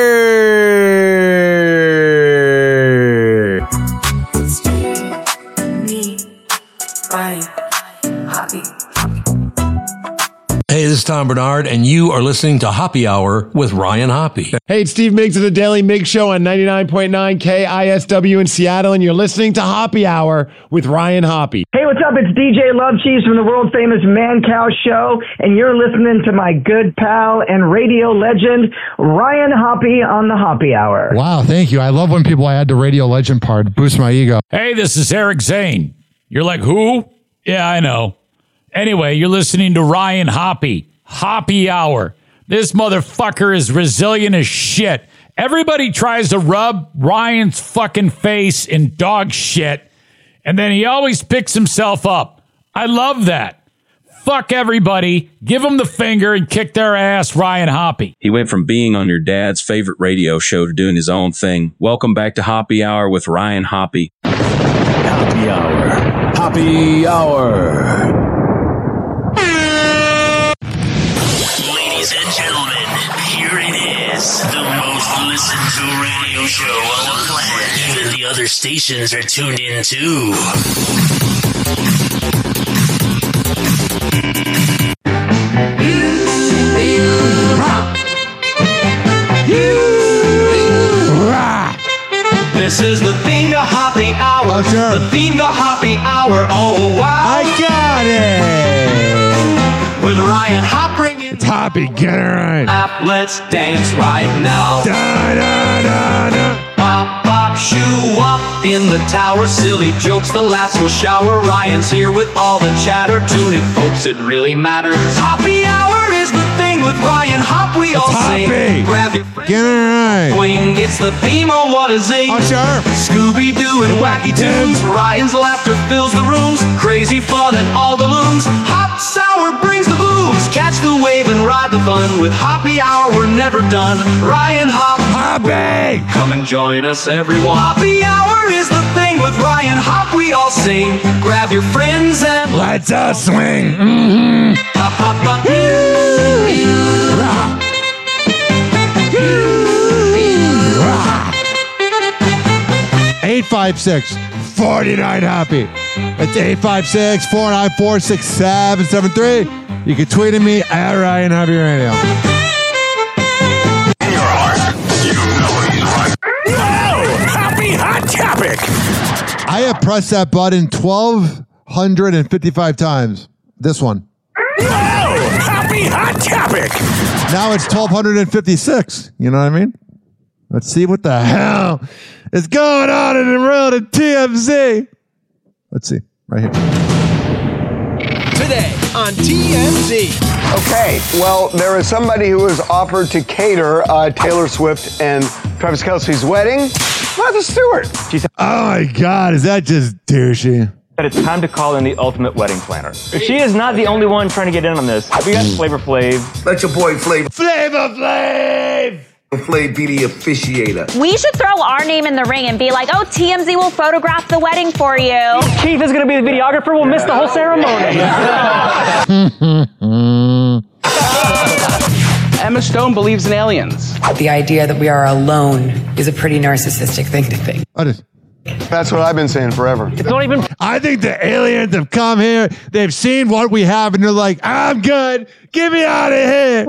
Hey, this is Tom Bernard, and you are listening to Hoppy Hour with Ryan Hoppy. Hey, it's Steve Miggs of the Daily Miggs Show on 99.9 KISW in Seattle, and you're listening to Hoppy Hour with Ryan Hoppy. Hey, what's up? It's DJ Love Cheese from the world famous Man Cow Show, and you're listening to my good pal and radio legend, Ryan Hoppy on the Hoppy Hour. Wow, thank you. I love when people add the radio legend part. Boost my ego. Hey, this is Eric Zane. You're like, who? Yeah, I know. Anyway, you're listening to Ryan Hoppy. Hoppy Hour. This motherfucker is resilient as shit. Everybody tries to rub Ryan's fucking face in dog shit, and then he always picks himself up. I love that. Fuck everybody. Give them the finger and kick their ass, Ryan Hoppy. He went from being on your dad's favorite radio show to doing his own thing. Welcome back to Hoppy Hour with Ryan Hoppy. Hoppy Hour. Hoppy Hour. Ladies and gentlemen, here it is. The most listened to radio show on the planet. Even the other stations are tuned in too. This is the theme to Hoppy Hour. Sure. The theme to Hoppy Hour. Oh, wow. I got it. With Ryan Hop bringing It's Hoppy. Get it right. Let's dance right now. Da, da, da, da. Pop, pop, shoo up in the tower. Silly jokes, the laughs will shower. Ryan's here with all the chatter. Tune in, folks, it really matters. Hoppy Hour is the thing with Ryan Hop. We all sing. Grab your friends. Get it right. Swing, it's the theme of what is zing. Oh, sure. Scooby-Doo and wacky tunes. Ryan's laughter fills the rooms. Crazy fun at all the looms. Hop Sour brings the booze. Catch the wave and ride the fun. With Hoppy Hour, we're never done. Ryan Hop. Hoppy. Come and join us, everyone. Hoppy Hour is the thing with Ryan Hop. We all sing. Grab your friends and let's us swing. Mm-hmm. Hop, hop, hop. 856-49 Hoppy. It's 856-494-6773. You can tweet at me at Ryan Hoppy Radio. In your heart, you know he's right. Whoa! Hoppy Hot Chocolate! Topic. I have pressed that button 1,255 times. This one. Whoa! Happy Hot Topic. Now it's 1,256. You know what I mean? Let's see what the hell is going on in the world of TMZ. Let's see. Right here. Today on TMZ. Okay, well, there is somebody who was offered to cater Taylor Swift and Travis Kelce's wedding. Martha Stewart. Oh my God, is that just douchey? That it's time to call in the ultimate wedding planner. She is not the only one trying to get in on this. We got Flavor Flav. Let your boy Flavor Flav be the officiator. We should throw our name in the ring and be like, oh, TMZ will photograph the wedding for you. Keith is going to be the videographer. We'll miss the whole ceremony. Emma Stone believes in aliens. The idea that we are alone is a pretty narcissistic thing to think. That's what I've been saying forever. It's not even. I think the aliens have come here. They've seen what we have, and they're like, I'm good. Get me out of here.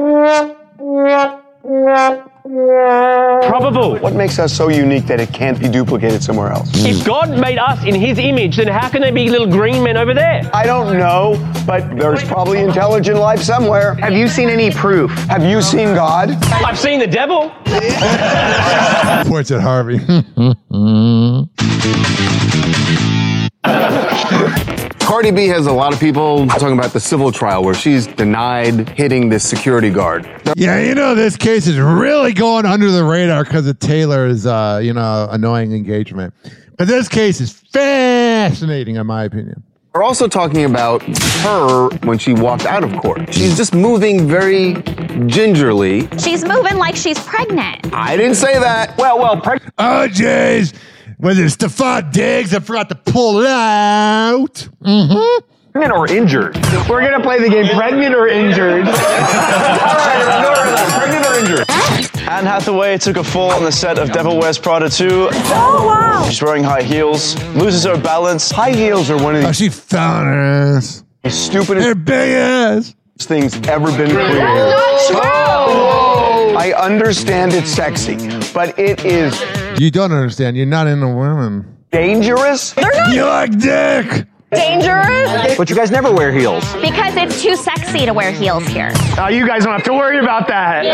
Probable. What makes us so unique that it can't be duplicated somewhere else? If God made us in his image, then how can there be little green men over there? I don't know, but there's probably intelligent life somewhere. Have you seen any proof? Have you seen God? I've seen the devil. Points at Harvey. Cardi B has a lot of people talking about the civil trial where she's denied hitting this security guard. Yeah, you know, this case is really going under the radar because of Taylor's, annoying engagement. But this case is fascinating, in my opinion. We're also talking about her when she walked out of court. She's just moving very gingerly. She's moving like she's pregnant. I didn't say that. Well, pregnant. Oh, jeez. Was it Stephon Diggs? I forgot to pull it out. Mm-hmm. Pregnant or injured? We're going to play the game pregnant or injured. All right, pregnant or injured? Anne Hathaway took a fall on the set of Devil Wears Prada 2. Oh, wow. She's wearing high heels, loses her balance. High heels are one of the she found her ass. Stupidest her big ass things ever been created. Oh. I understand it's sexy, but it is. You don't understand. You're not into women. Dangerous? You like dick. Dangerous? But you guys never wear heels. Because it's too sexy to wear heels here. You guys don't have to worry about that.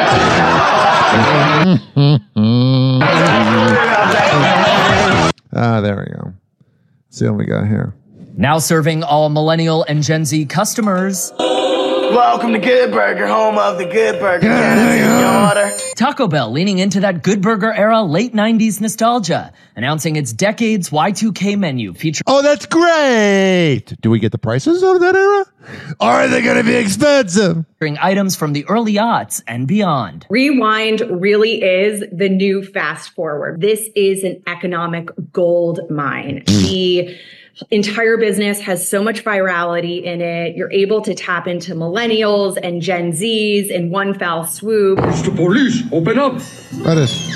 There we go. Let's see what we got here. Now serving all millennial and Gen Z customers. Welcome to Good Burger, home of the Good Burger. Can I see your order? Taco Bell leaning into that Good Burger era late 90s nostalgia, announcing its decades Y2K menu featuring... Oh, that's great! Do we get the prices of that era? Or are they going to be expensive? Items from the early aughts and beyond. Rewind really is the new fast forward. This is an economic gold mine. The entire business has so much virality in it. You're able to tap into millennials and Gen Zs in one foul swoop. Mr. Police, open up. That is.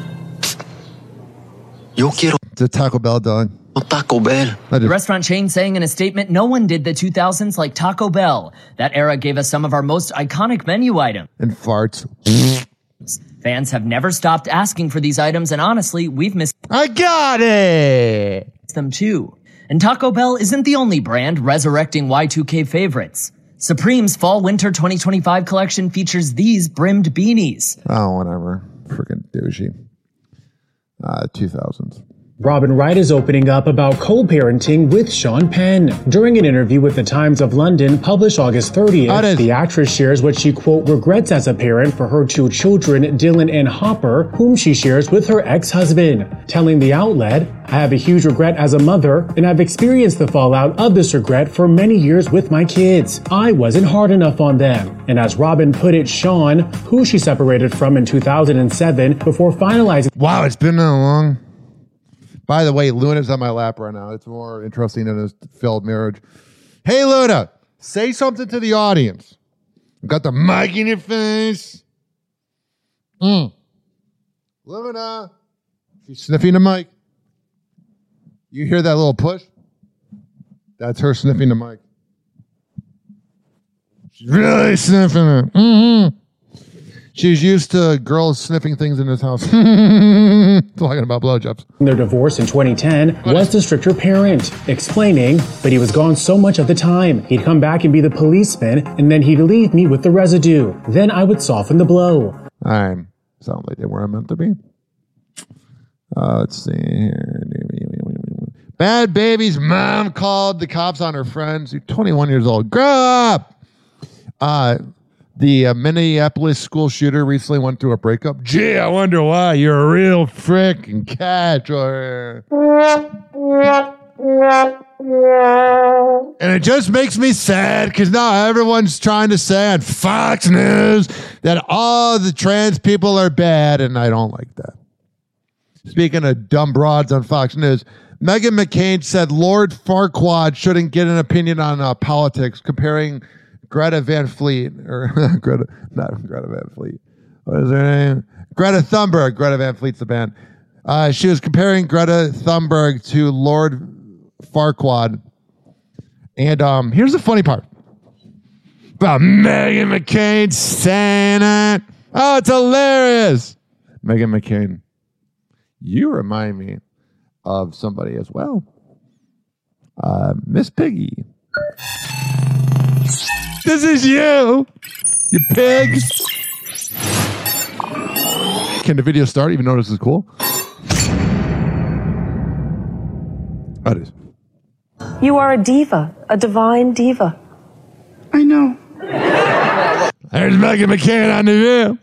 It's a Taco Bell dog. Taco Bell. The restaurant chain saying in a statement, no one did the 2000s like Taco Bell. That era gave us some of our most iconic menu items. And farts. Fans have never stopped asking for these items, and honestly, we've missed... I got it! ...them too. And Taco Bell isn't the only brand resurrecting Y2K favorites. Supreme's Fall/Winter 2025 collection features these brimmed beanies. Oh, whatever. Freaking douchey. 2000s. Robin Wright is opening up about co-parenting with Sean Penn. During an interview with the Times of London published August 30th, the actress shares what she, quote, regrets as a parent for her two children, Dylan and Hopper, whom she shares with her ex-husband. Telling the outlet, I have a huge regret as a mother, and I've experienced the fallout of this regret for many years with my kids. I wasn't hard enough on them. And as Robin put it, Sean, who she separated from in 2007 before finalizing... Wow, it's been that long. By the way, Luna's on my lap right now. It's more interesting than his failed marriage. Hey, Luna, say something to the audience. I've got the mic in your face. Luna, she's sniffing the mic. You hear that little push? That's her sniffing the mic. She's really sniffing it. She's used to girls sniffing things in his house. Talking about blowjobs. Their divorce in 2010 was the stricter parent, explaining, but he was gone so much of the time. He'd come back and be the policeman, and then he'd leave me with the residue. Then I would soften the blow. Sound like they weren't meant to be. Let's see here. Bad Baby's mom called the cops on her friends. You're 21 years old. Grow up! The Minneapolis school shooter recently went through a breakup. Gee, I wonder why. You're a real frickin' catch. And it just makes me sad because now everyone's trying to say on Fox News that all the trans people are bad, and I don't like that. Speaking of dumb broads on Fox News, Meghan McCain said Lord Farquaad shouldn't get an opinion on politics, comparing Greta Van Fleet, or not Greta Van Fleet. What is her name? Greta Thunberg. Greta Van Fleet's the band. She was comparing Greta Thunberg to Lord Farquaad. And here's the funny part about Meghan McCain saying it. Oh, it's hilarious. Meghan McCain, you remind me of somebody as well. Miss Piggy. This is you pig. Can the video start even though this is cool? Oh, it is. You are a diva, a divine diva. I know. There's Meghan McCain on the view.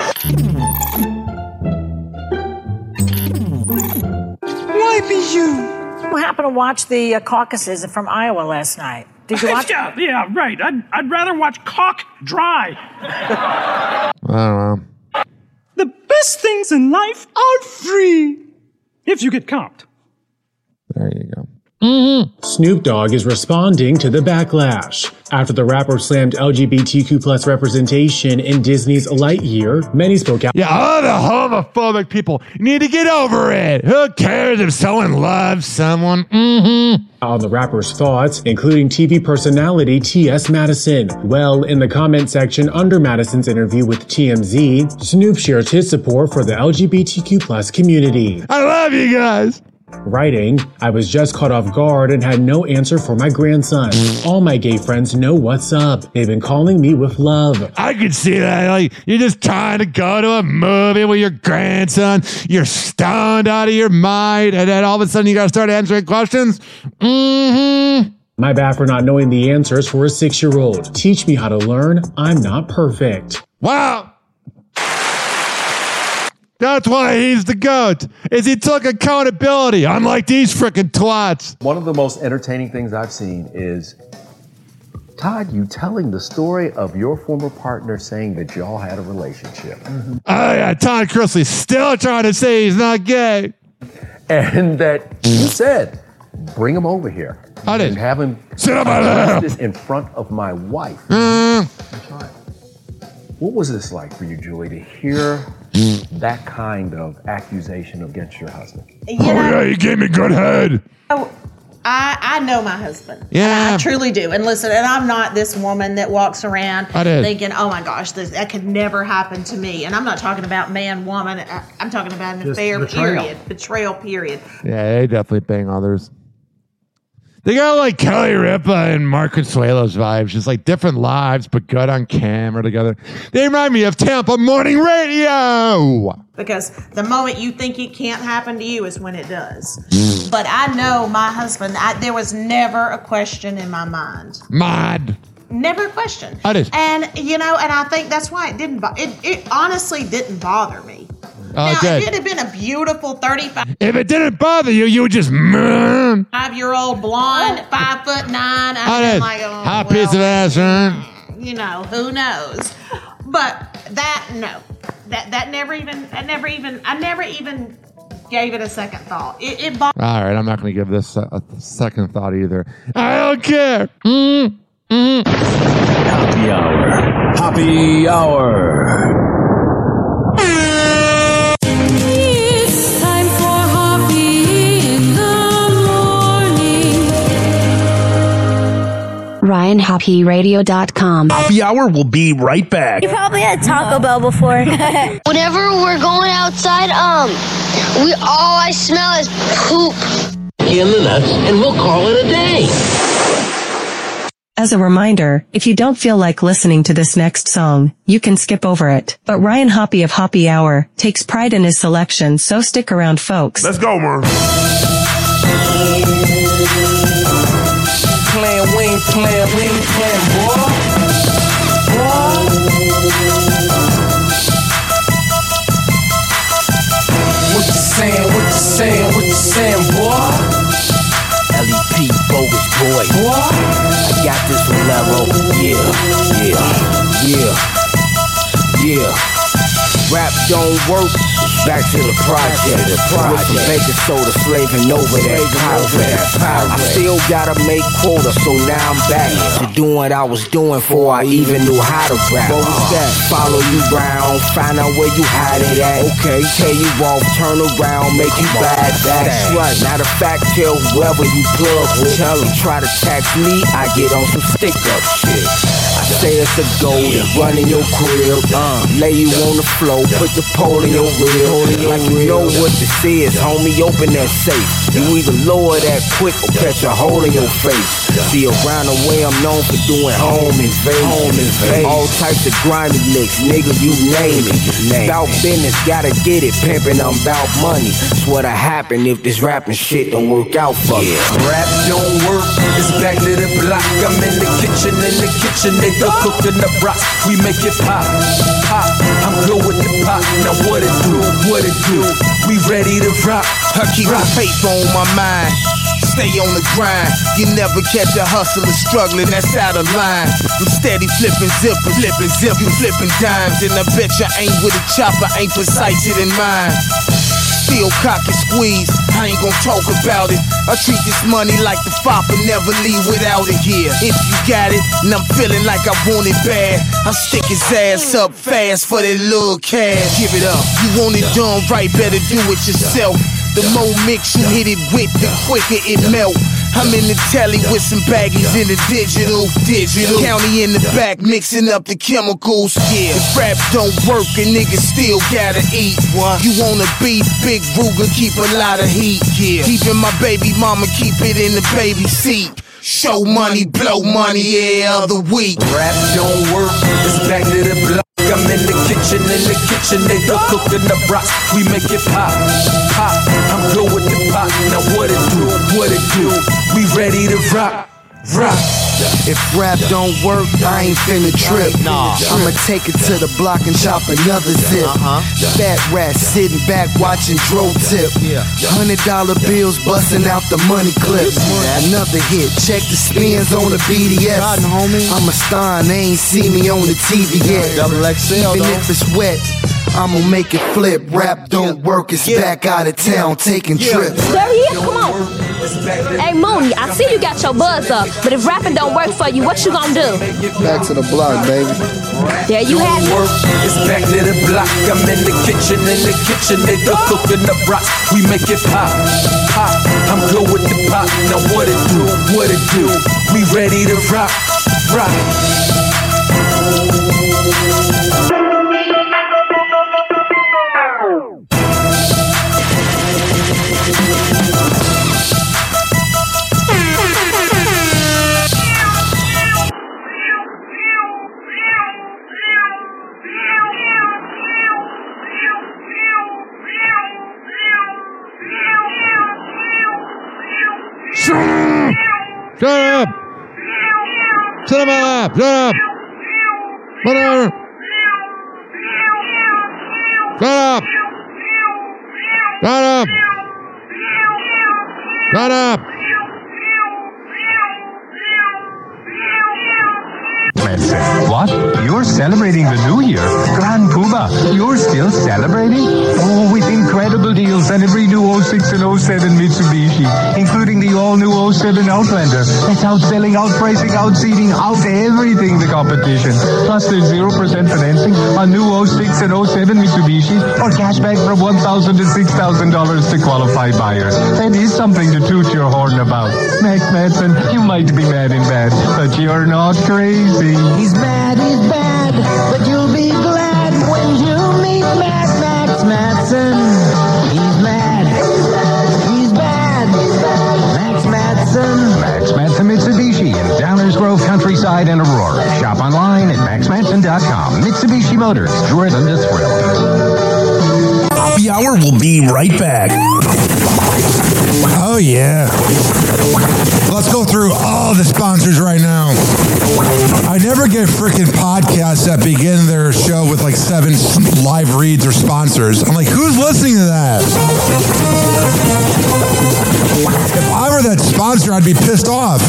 Why be you? I happened to watch the caucuses from Iowa last night. Did you watch? Yeah, right. I'd rather watch cock dry. I don't know. The best things in life are free if you get comped. There you go. Snoop Dogg is responding to the backlash. After the rapper slammed LGBTQ plus representation in Disney's Lightyear, many spoke out. Yeah, all the homophobic people need to get over it. Who cares if someone loves someone? On the rapper's thoughts, including TV personality T.S. Madison. Well, in the comment section under Madison's interview with TMZ, Snoop shares his support for the LGBTQ plus community. I love you guys. Writing, I was just caught off guard and had no answer for my grandson. All my gay friends know what's up. They've been calling me with love. I could see that. Like, you're just trying to go to a movie with your grandson. You're stoned out of your mind. And then all of a sudden you got to start answering questions. My bad for not knowing the answers for a 6-year-old. Teach me how to learn. I'm not perfect. Wow. That's why he's the GOAT, is he took accountability, unlike these frickin' twats. One of the most entertaining things I've seen is, Todd, you telling the story of your former partner saying that y'all had a relationship. Oh yeah, Todd Chrisley's still trying to say he's not gay. And that you said, bring him over here. I did. And have him sit on my lap in front of my wife. What was this like for you, Julie, to hear that kind of accusation against your husband? Yeah, you gave me good head. Oh, I know my husband. Yeah. I truly do. And listen, and I'm not this woman that walks around thinking, oh my gosh, that could never happen to me. And I'm not talking about man, woman. I'm talking about an affair, period. Betrayal, period. Yeah, they definitely bang others. They got like Kelly Ripa and Mark Consuelo's vibes, just like different lives, but good on camera together. They remind me of Tampa Morning Radio. Because the moment you think it can't happen to you is when it does. But I know my husband, there was never a question in my mind. Never a question. It is. And, and I think that's why it honestly didn't bother me. Now, Okay. if it had been a beautiful 35. If it didn't bother you, you would just 5-year-old blonde, 5'9". I'd been like, oh, hot piece of ass, right? Who knows? But no, that never even. I never even gave it a second thought. It All right, I'm not going to give this a second thought either. I don't care. Happy hour. Happy hour. It's time for Hoppy in the morning. RyanHappyRadio.com. Happy Hour will be right back. You probably had Taco Bell before. Whenever we're going outside, all I smell is poop. In the nuts, and we'll call it a day. As a reminder, if you don't feel like listening to this next song, you can skip over it. But Ryan Hoppy of Hoppy Hour takes pride in his selection, so stick around, folks. Let's go, man. We ain't playing, boy. What you saying, boy? LEP, bogus boy. I got this one, Lero. Yeah. Rap don't work. Back to the project. With some baking soda slaving over that power. I still gotta make quota, so now I'm back to doing what I was doing before I even knew how to rap. What was that? Follow you round, find out where you hide it at. Okay, tell you off, turn around, make you bad. That's right. Matter of fact, tell whoever you plug with. Tell them, try to tax me, I get on some stick up shit. I say it's a goal, run in your crib, lay you on the floor, put the pole in your rib. Like you know what this is, homie, open that safe. You either lower that quick or catch a hole in your face. See, around the way I'm known for doing home invasion. All types of grimy licks, nigga, you name it. About business, gotta get it, pimpin', I'm about money. It's what'll happen if this rapping shit don't work out for me. Rap don't work, it's back to the block. I'm in the kitchen, they don't cook in the broth. We make it pop. I'm good with the pop, now what it do? We ready to rock. I keep my paper on my mind. Stay on the grind. You never catch a hustler struggling, that's out of line. I'm steady flipping zippers, you flipping dimes. And I bet you ain't with a chopper, ain't precise it in mind. Still cock and squeeze, I ain't gon' talk about it. I treat this money like the fopper, never leave without it here. If you got it, and I'm feeling like I want it bad, I'll stick his ass up fast for that little cash. Give it up, you want it done right, better do it yourself. The more mix you hit it with, the quicker it melt. I'm in the telly with some baggies in the digital. County in the back mixing up the chemicals. Yeah, if rap don't work, a nigga still gotta eat. You wanna beef, big Ruger, keep a lot of heat. Yeah, keeping my baby mama, keep it in the baby seat. Show money, blow money every other week. Rap don't work, it's back to the block. I'm in the kitchen, they don't cook in the broth. We make it pop. I'm good with the pop, now what it do? We ready to rock. If rap don't work, I ain't finna trip. I'ma take it to the block and chop another zip. Fat rat sitting back watching Dro tip. $100 bills busting out the money clips. Another hit, check the spins on the BDS. I'm a star and they ain't see me on the TV yet. Even if it's wet, I'ma make it flip. Rap don't work, it's back out of town taking trips. There he is, come on. Hey Mooney, I see you got your buzz up, but if rapping don't work for you, what you gonna do? Back to the block, baby. There you have it. It's back to the block. I'm in the kitchen, they don't cook in the broth. We make it pop. I'm good with the pop, now what it do? We ready to rock. Shut up! Whatever! Shut up! What? You're celebrating the new year? Grand Poobah, you're still celebrating? Oh, we've been incredible deals on every new 06 and 07 Mitsubishi, including the all-new 07 Outlander. That's outselling, outpricing, outseating, out everything the competition. Plus, there's 0% financing on new 06 and 07 Mitsubishi, or cashback from $1,000 to $6,000 to qualified buyers. That is something to toot your horn about. Max Matson, you might be mad in bed, but you're not crazy. He's bad, but you'll be glad when you meet Max Matson. He's mad, he's bad, Max Matson. Max Matson Mitsubishi in Downers Grove, Countryside, and Aurora. Shop online at maxmatson.com. Mitsubishi Motors, driven to thrill. Happy Hour will be right back. Oh, yeah. Let's go through all the sponsors right now. I never get freaking podcasts that begin their show with like 7 live reads or sponsors. I'm like, who's listening to that? If I were that sponsor, I'd be pissed off.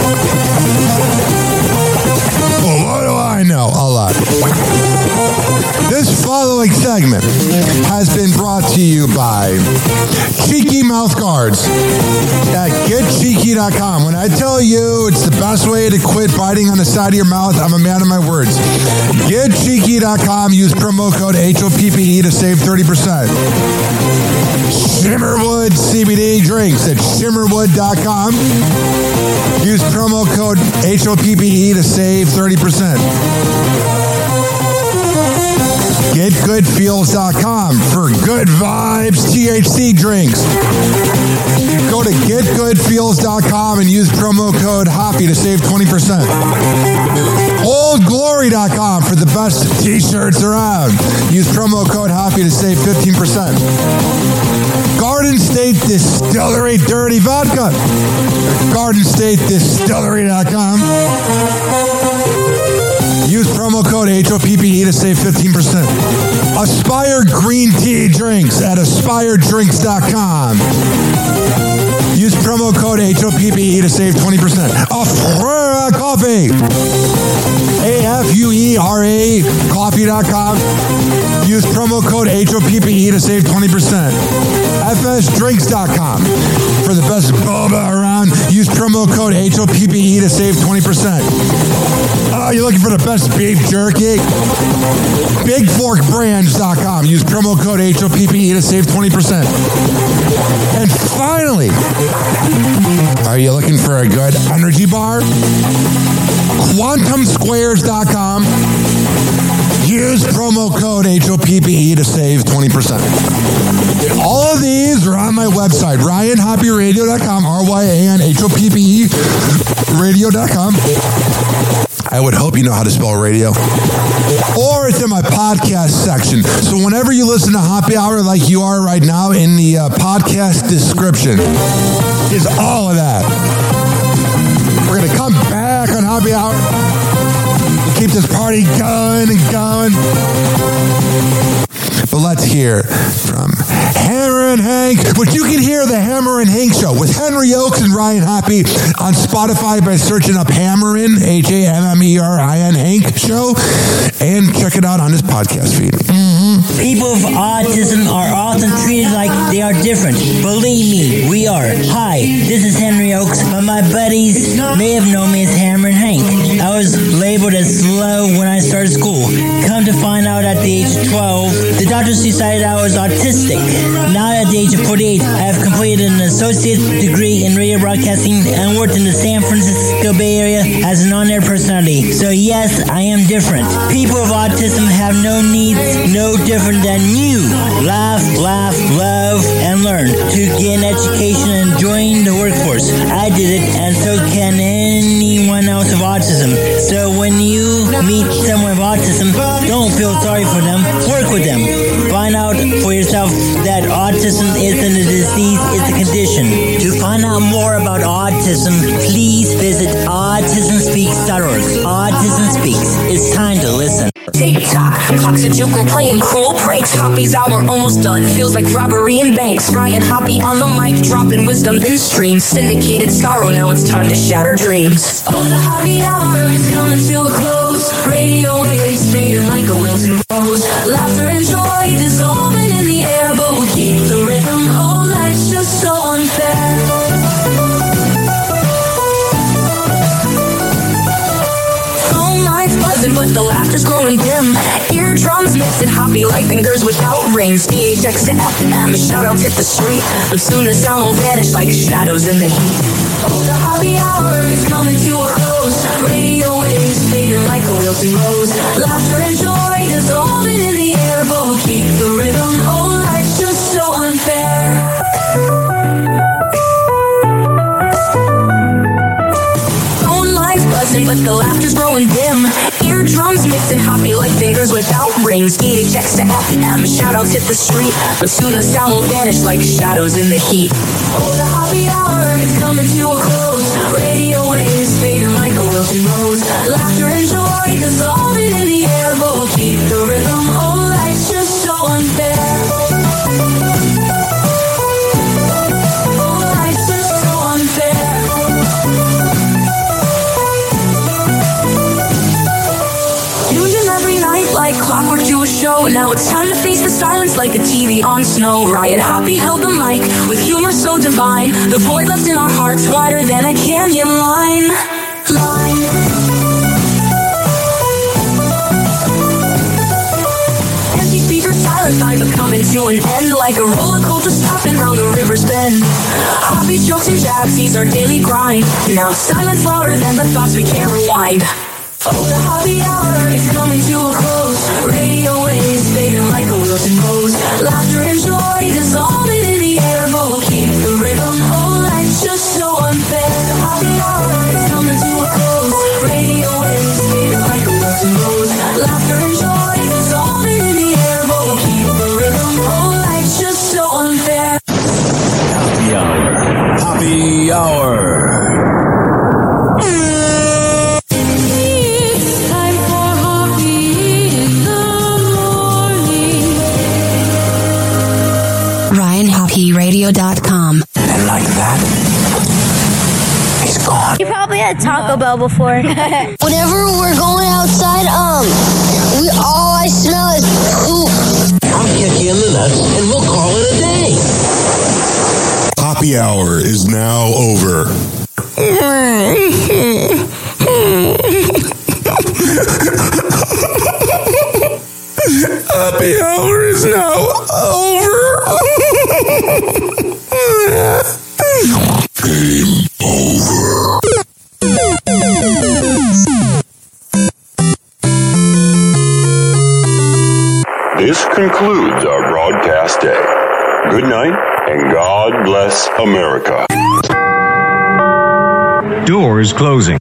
Well, what do I know? A lot. This following segment has been brought to you by Cheeky Mouth Guards at GetCheeky.com. When I tell you it's the best way to quit biting on the side of your mouth, I'm a man of my words. GetCheeky.com. Use promo code HOPPE to save 30%. Shimmerwood CBD drinks at Shimmerwood.com. Use promo code HOPPE to save 30%. GetGoodFeels.com for good vibes THC drinks. Go to GetGoodFeels.com and use promo code HOPPY to save 20%. OldGlory.com for the best t-shirts around. Use promo code HOPPY to save 15%. Garden State Distillery Dirty Vodka. GardenStateDistillery.com. Use promo code HOPPE to save 15%. Aspire Green Tea Drinks at AspireDrinks.com. Use promo code HOPPE to save 20%. Afura Coffee. AFUERA Coffee.com. Use promo code HOPPE to save 20%. FSDrinks.com. For the best boba around, use promo code HOPPE to save 20%. You're looking for the best beef jerky? BigForkBrands.com. Use promo code HOPPE to save 20%. And finally, are you looking for a good energy bar? QuantumSquares.com. Use promo code HOPPE to save 20%. All of these are on my website, RyanHoppyRadio.com, RYANHOPPE Radio.com. I would hope you know how to spell radio. Or it's in my podcast section. So whenever you listen to Happy Hour like you are right now, in the podcast description is all of that. We're going to come back on Happy Hour. Keep this party going and going. But let's hear from Hammer and Hank, which you can hear the Hammer and Hank Show with Henry Oaks and Ryan Hoppy on Spotify by searching up Hammerin, HAMMERIN Hank Show, and check it out on his podcast feed. People with autism are often treated like they are different. Believe me, we are. Hi, this is Henry Oaks, but my buddies may have known me as Hammer and Hank. I was labeled as slow when I started school. Come to find out at the age of 12, the doctors decided I was autistic. Now at the age of 48, I have completed an associate degree in radio broadcasting and worked in the San Francisco Bay Area as an on-air personality. So yes, I am different. People with autism have no needs, no different than you. Laugh, love, and learn to get an education and join the workforce. I did it, and so can anyone else with autism. So when you meet someone with autism, don't feel sorry for them. Work with them. Find out for yourself that autism isn't a disease, it's a condition. To find out more about autism, please visit autismspeaks.org. Autism Speaks. It's time to listen. TikTok, clocks are joking, playing cruel pranks. Hoppy's hour almost done. Feels like robbery in banks. Ryan Hoppy on the mic, dropping wisdom in streams. Syndicated sorrow, now it's time to shatter dreams. Oh, the Happy Hour is coming to a close. Radio waves fading like a Wilson rose. Laughter and joy dissolving in the air, but we'll keep the buzzing, but the laughter's growing dim. Eardrums mixing hoppy like fingers without rings. DHX to FM, shoutouts hit the street, but soon the sound will vanish like shadows in the heat. Oh, the happy hour is coming to a close. Radio waves fading like a wilting rose. Laughter and joy dissolving in the air, but we'll keep the rhythm. Oh, life's just so unfair. Phone lines buzzing, but the laughter's growing dim. Eardrums mixing hoppy like fingers without rings. DHX to FM, shoutouts hit the street, but soon the sound will vanish like shadows in the heat. Oh, the happy hour is coming to a close. Radio waves fading like a wilting rose. Laughter and joy dissolving in the air, but we'll keep the rhythm. Oh, life's just so unfair. Oh, life's just so unfair. Tuned in every night like clockwork to a show. Now it's time to face the silence like a TV on snow. Ryan Hoppy held the mic with humor so divine. The void left in our hearts wider than a canyon line. Empty speakers, silent time but coming to an end. Like a roller coaster stopping round the river's bend. Hoppy jokes and jabs, these are daily grind. Now silence louder than the thoughts we can't rewind. Oh, the happy hour is coming to a close. Radio waves fading like a wilting rose. Laughter and joy dissolving in the air, but we'll keep the rhythm. Oh, life's just so unfair. The happy hour is coming to a close. Radio waves fading like a wilting rose. Laughter and joy dissolving in the air, but we'll keep the rhythm. Oh, life's just so unfair. Happy hour. Happy hour. RyanHoppyRadio.com. And like that, he's gone. You probably had Taco Bell before. Whenever we're going outside, all I smell is poop. I'll kick you in the nuts and we'll call it a day. Happy hour is now over. Happy hour is now over. Game over. This concludes our broadcast day. Good night and God bless America. Doors closing.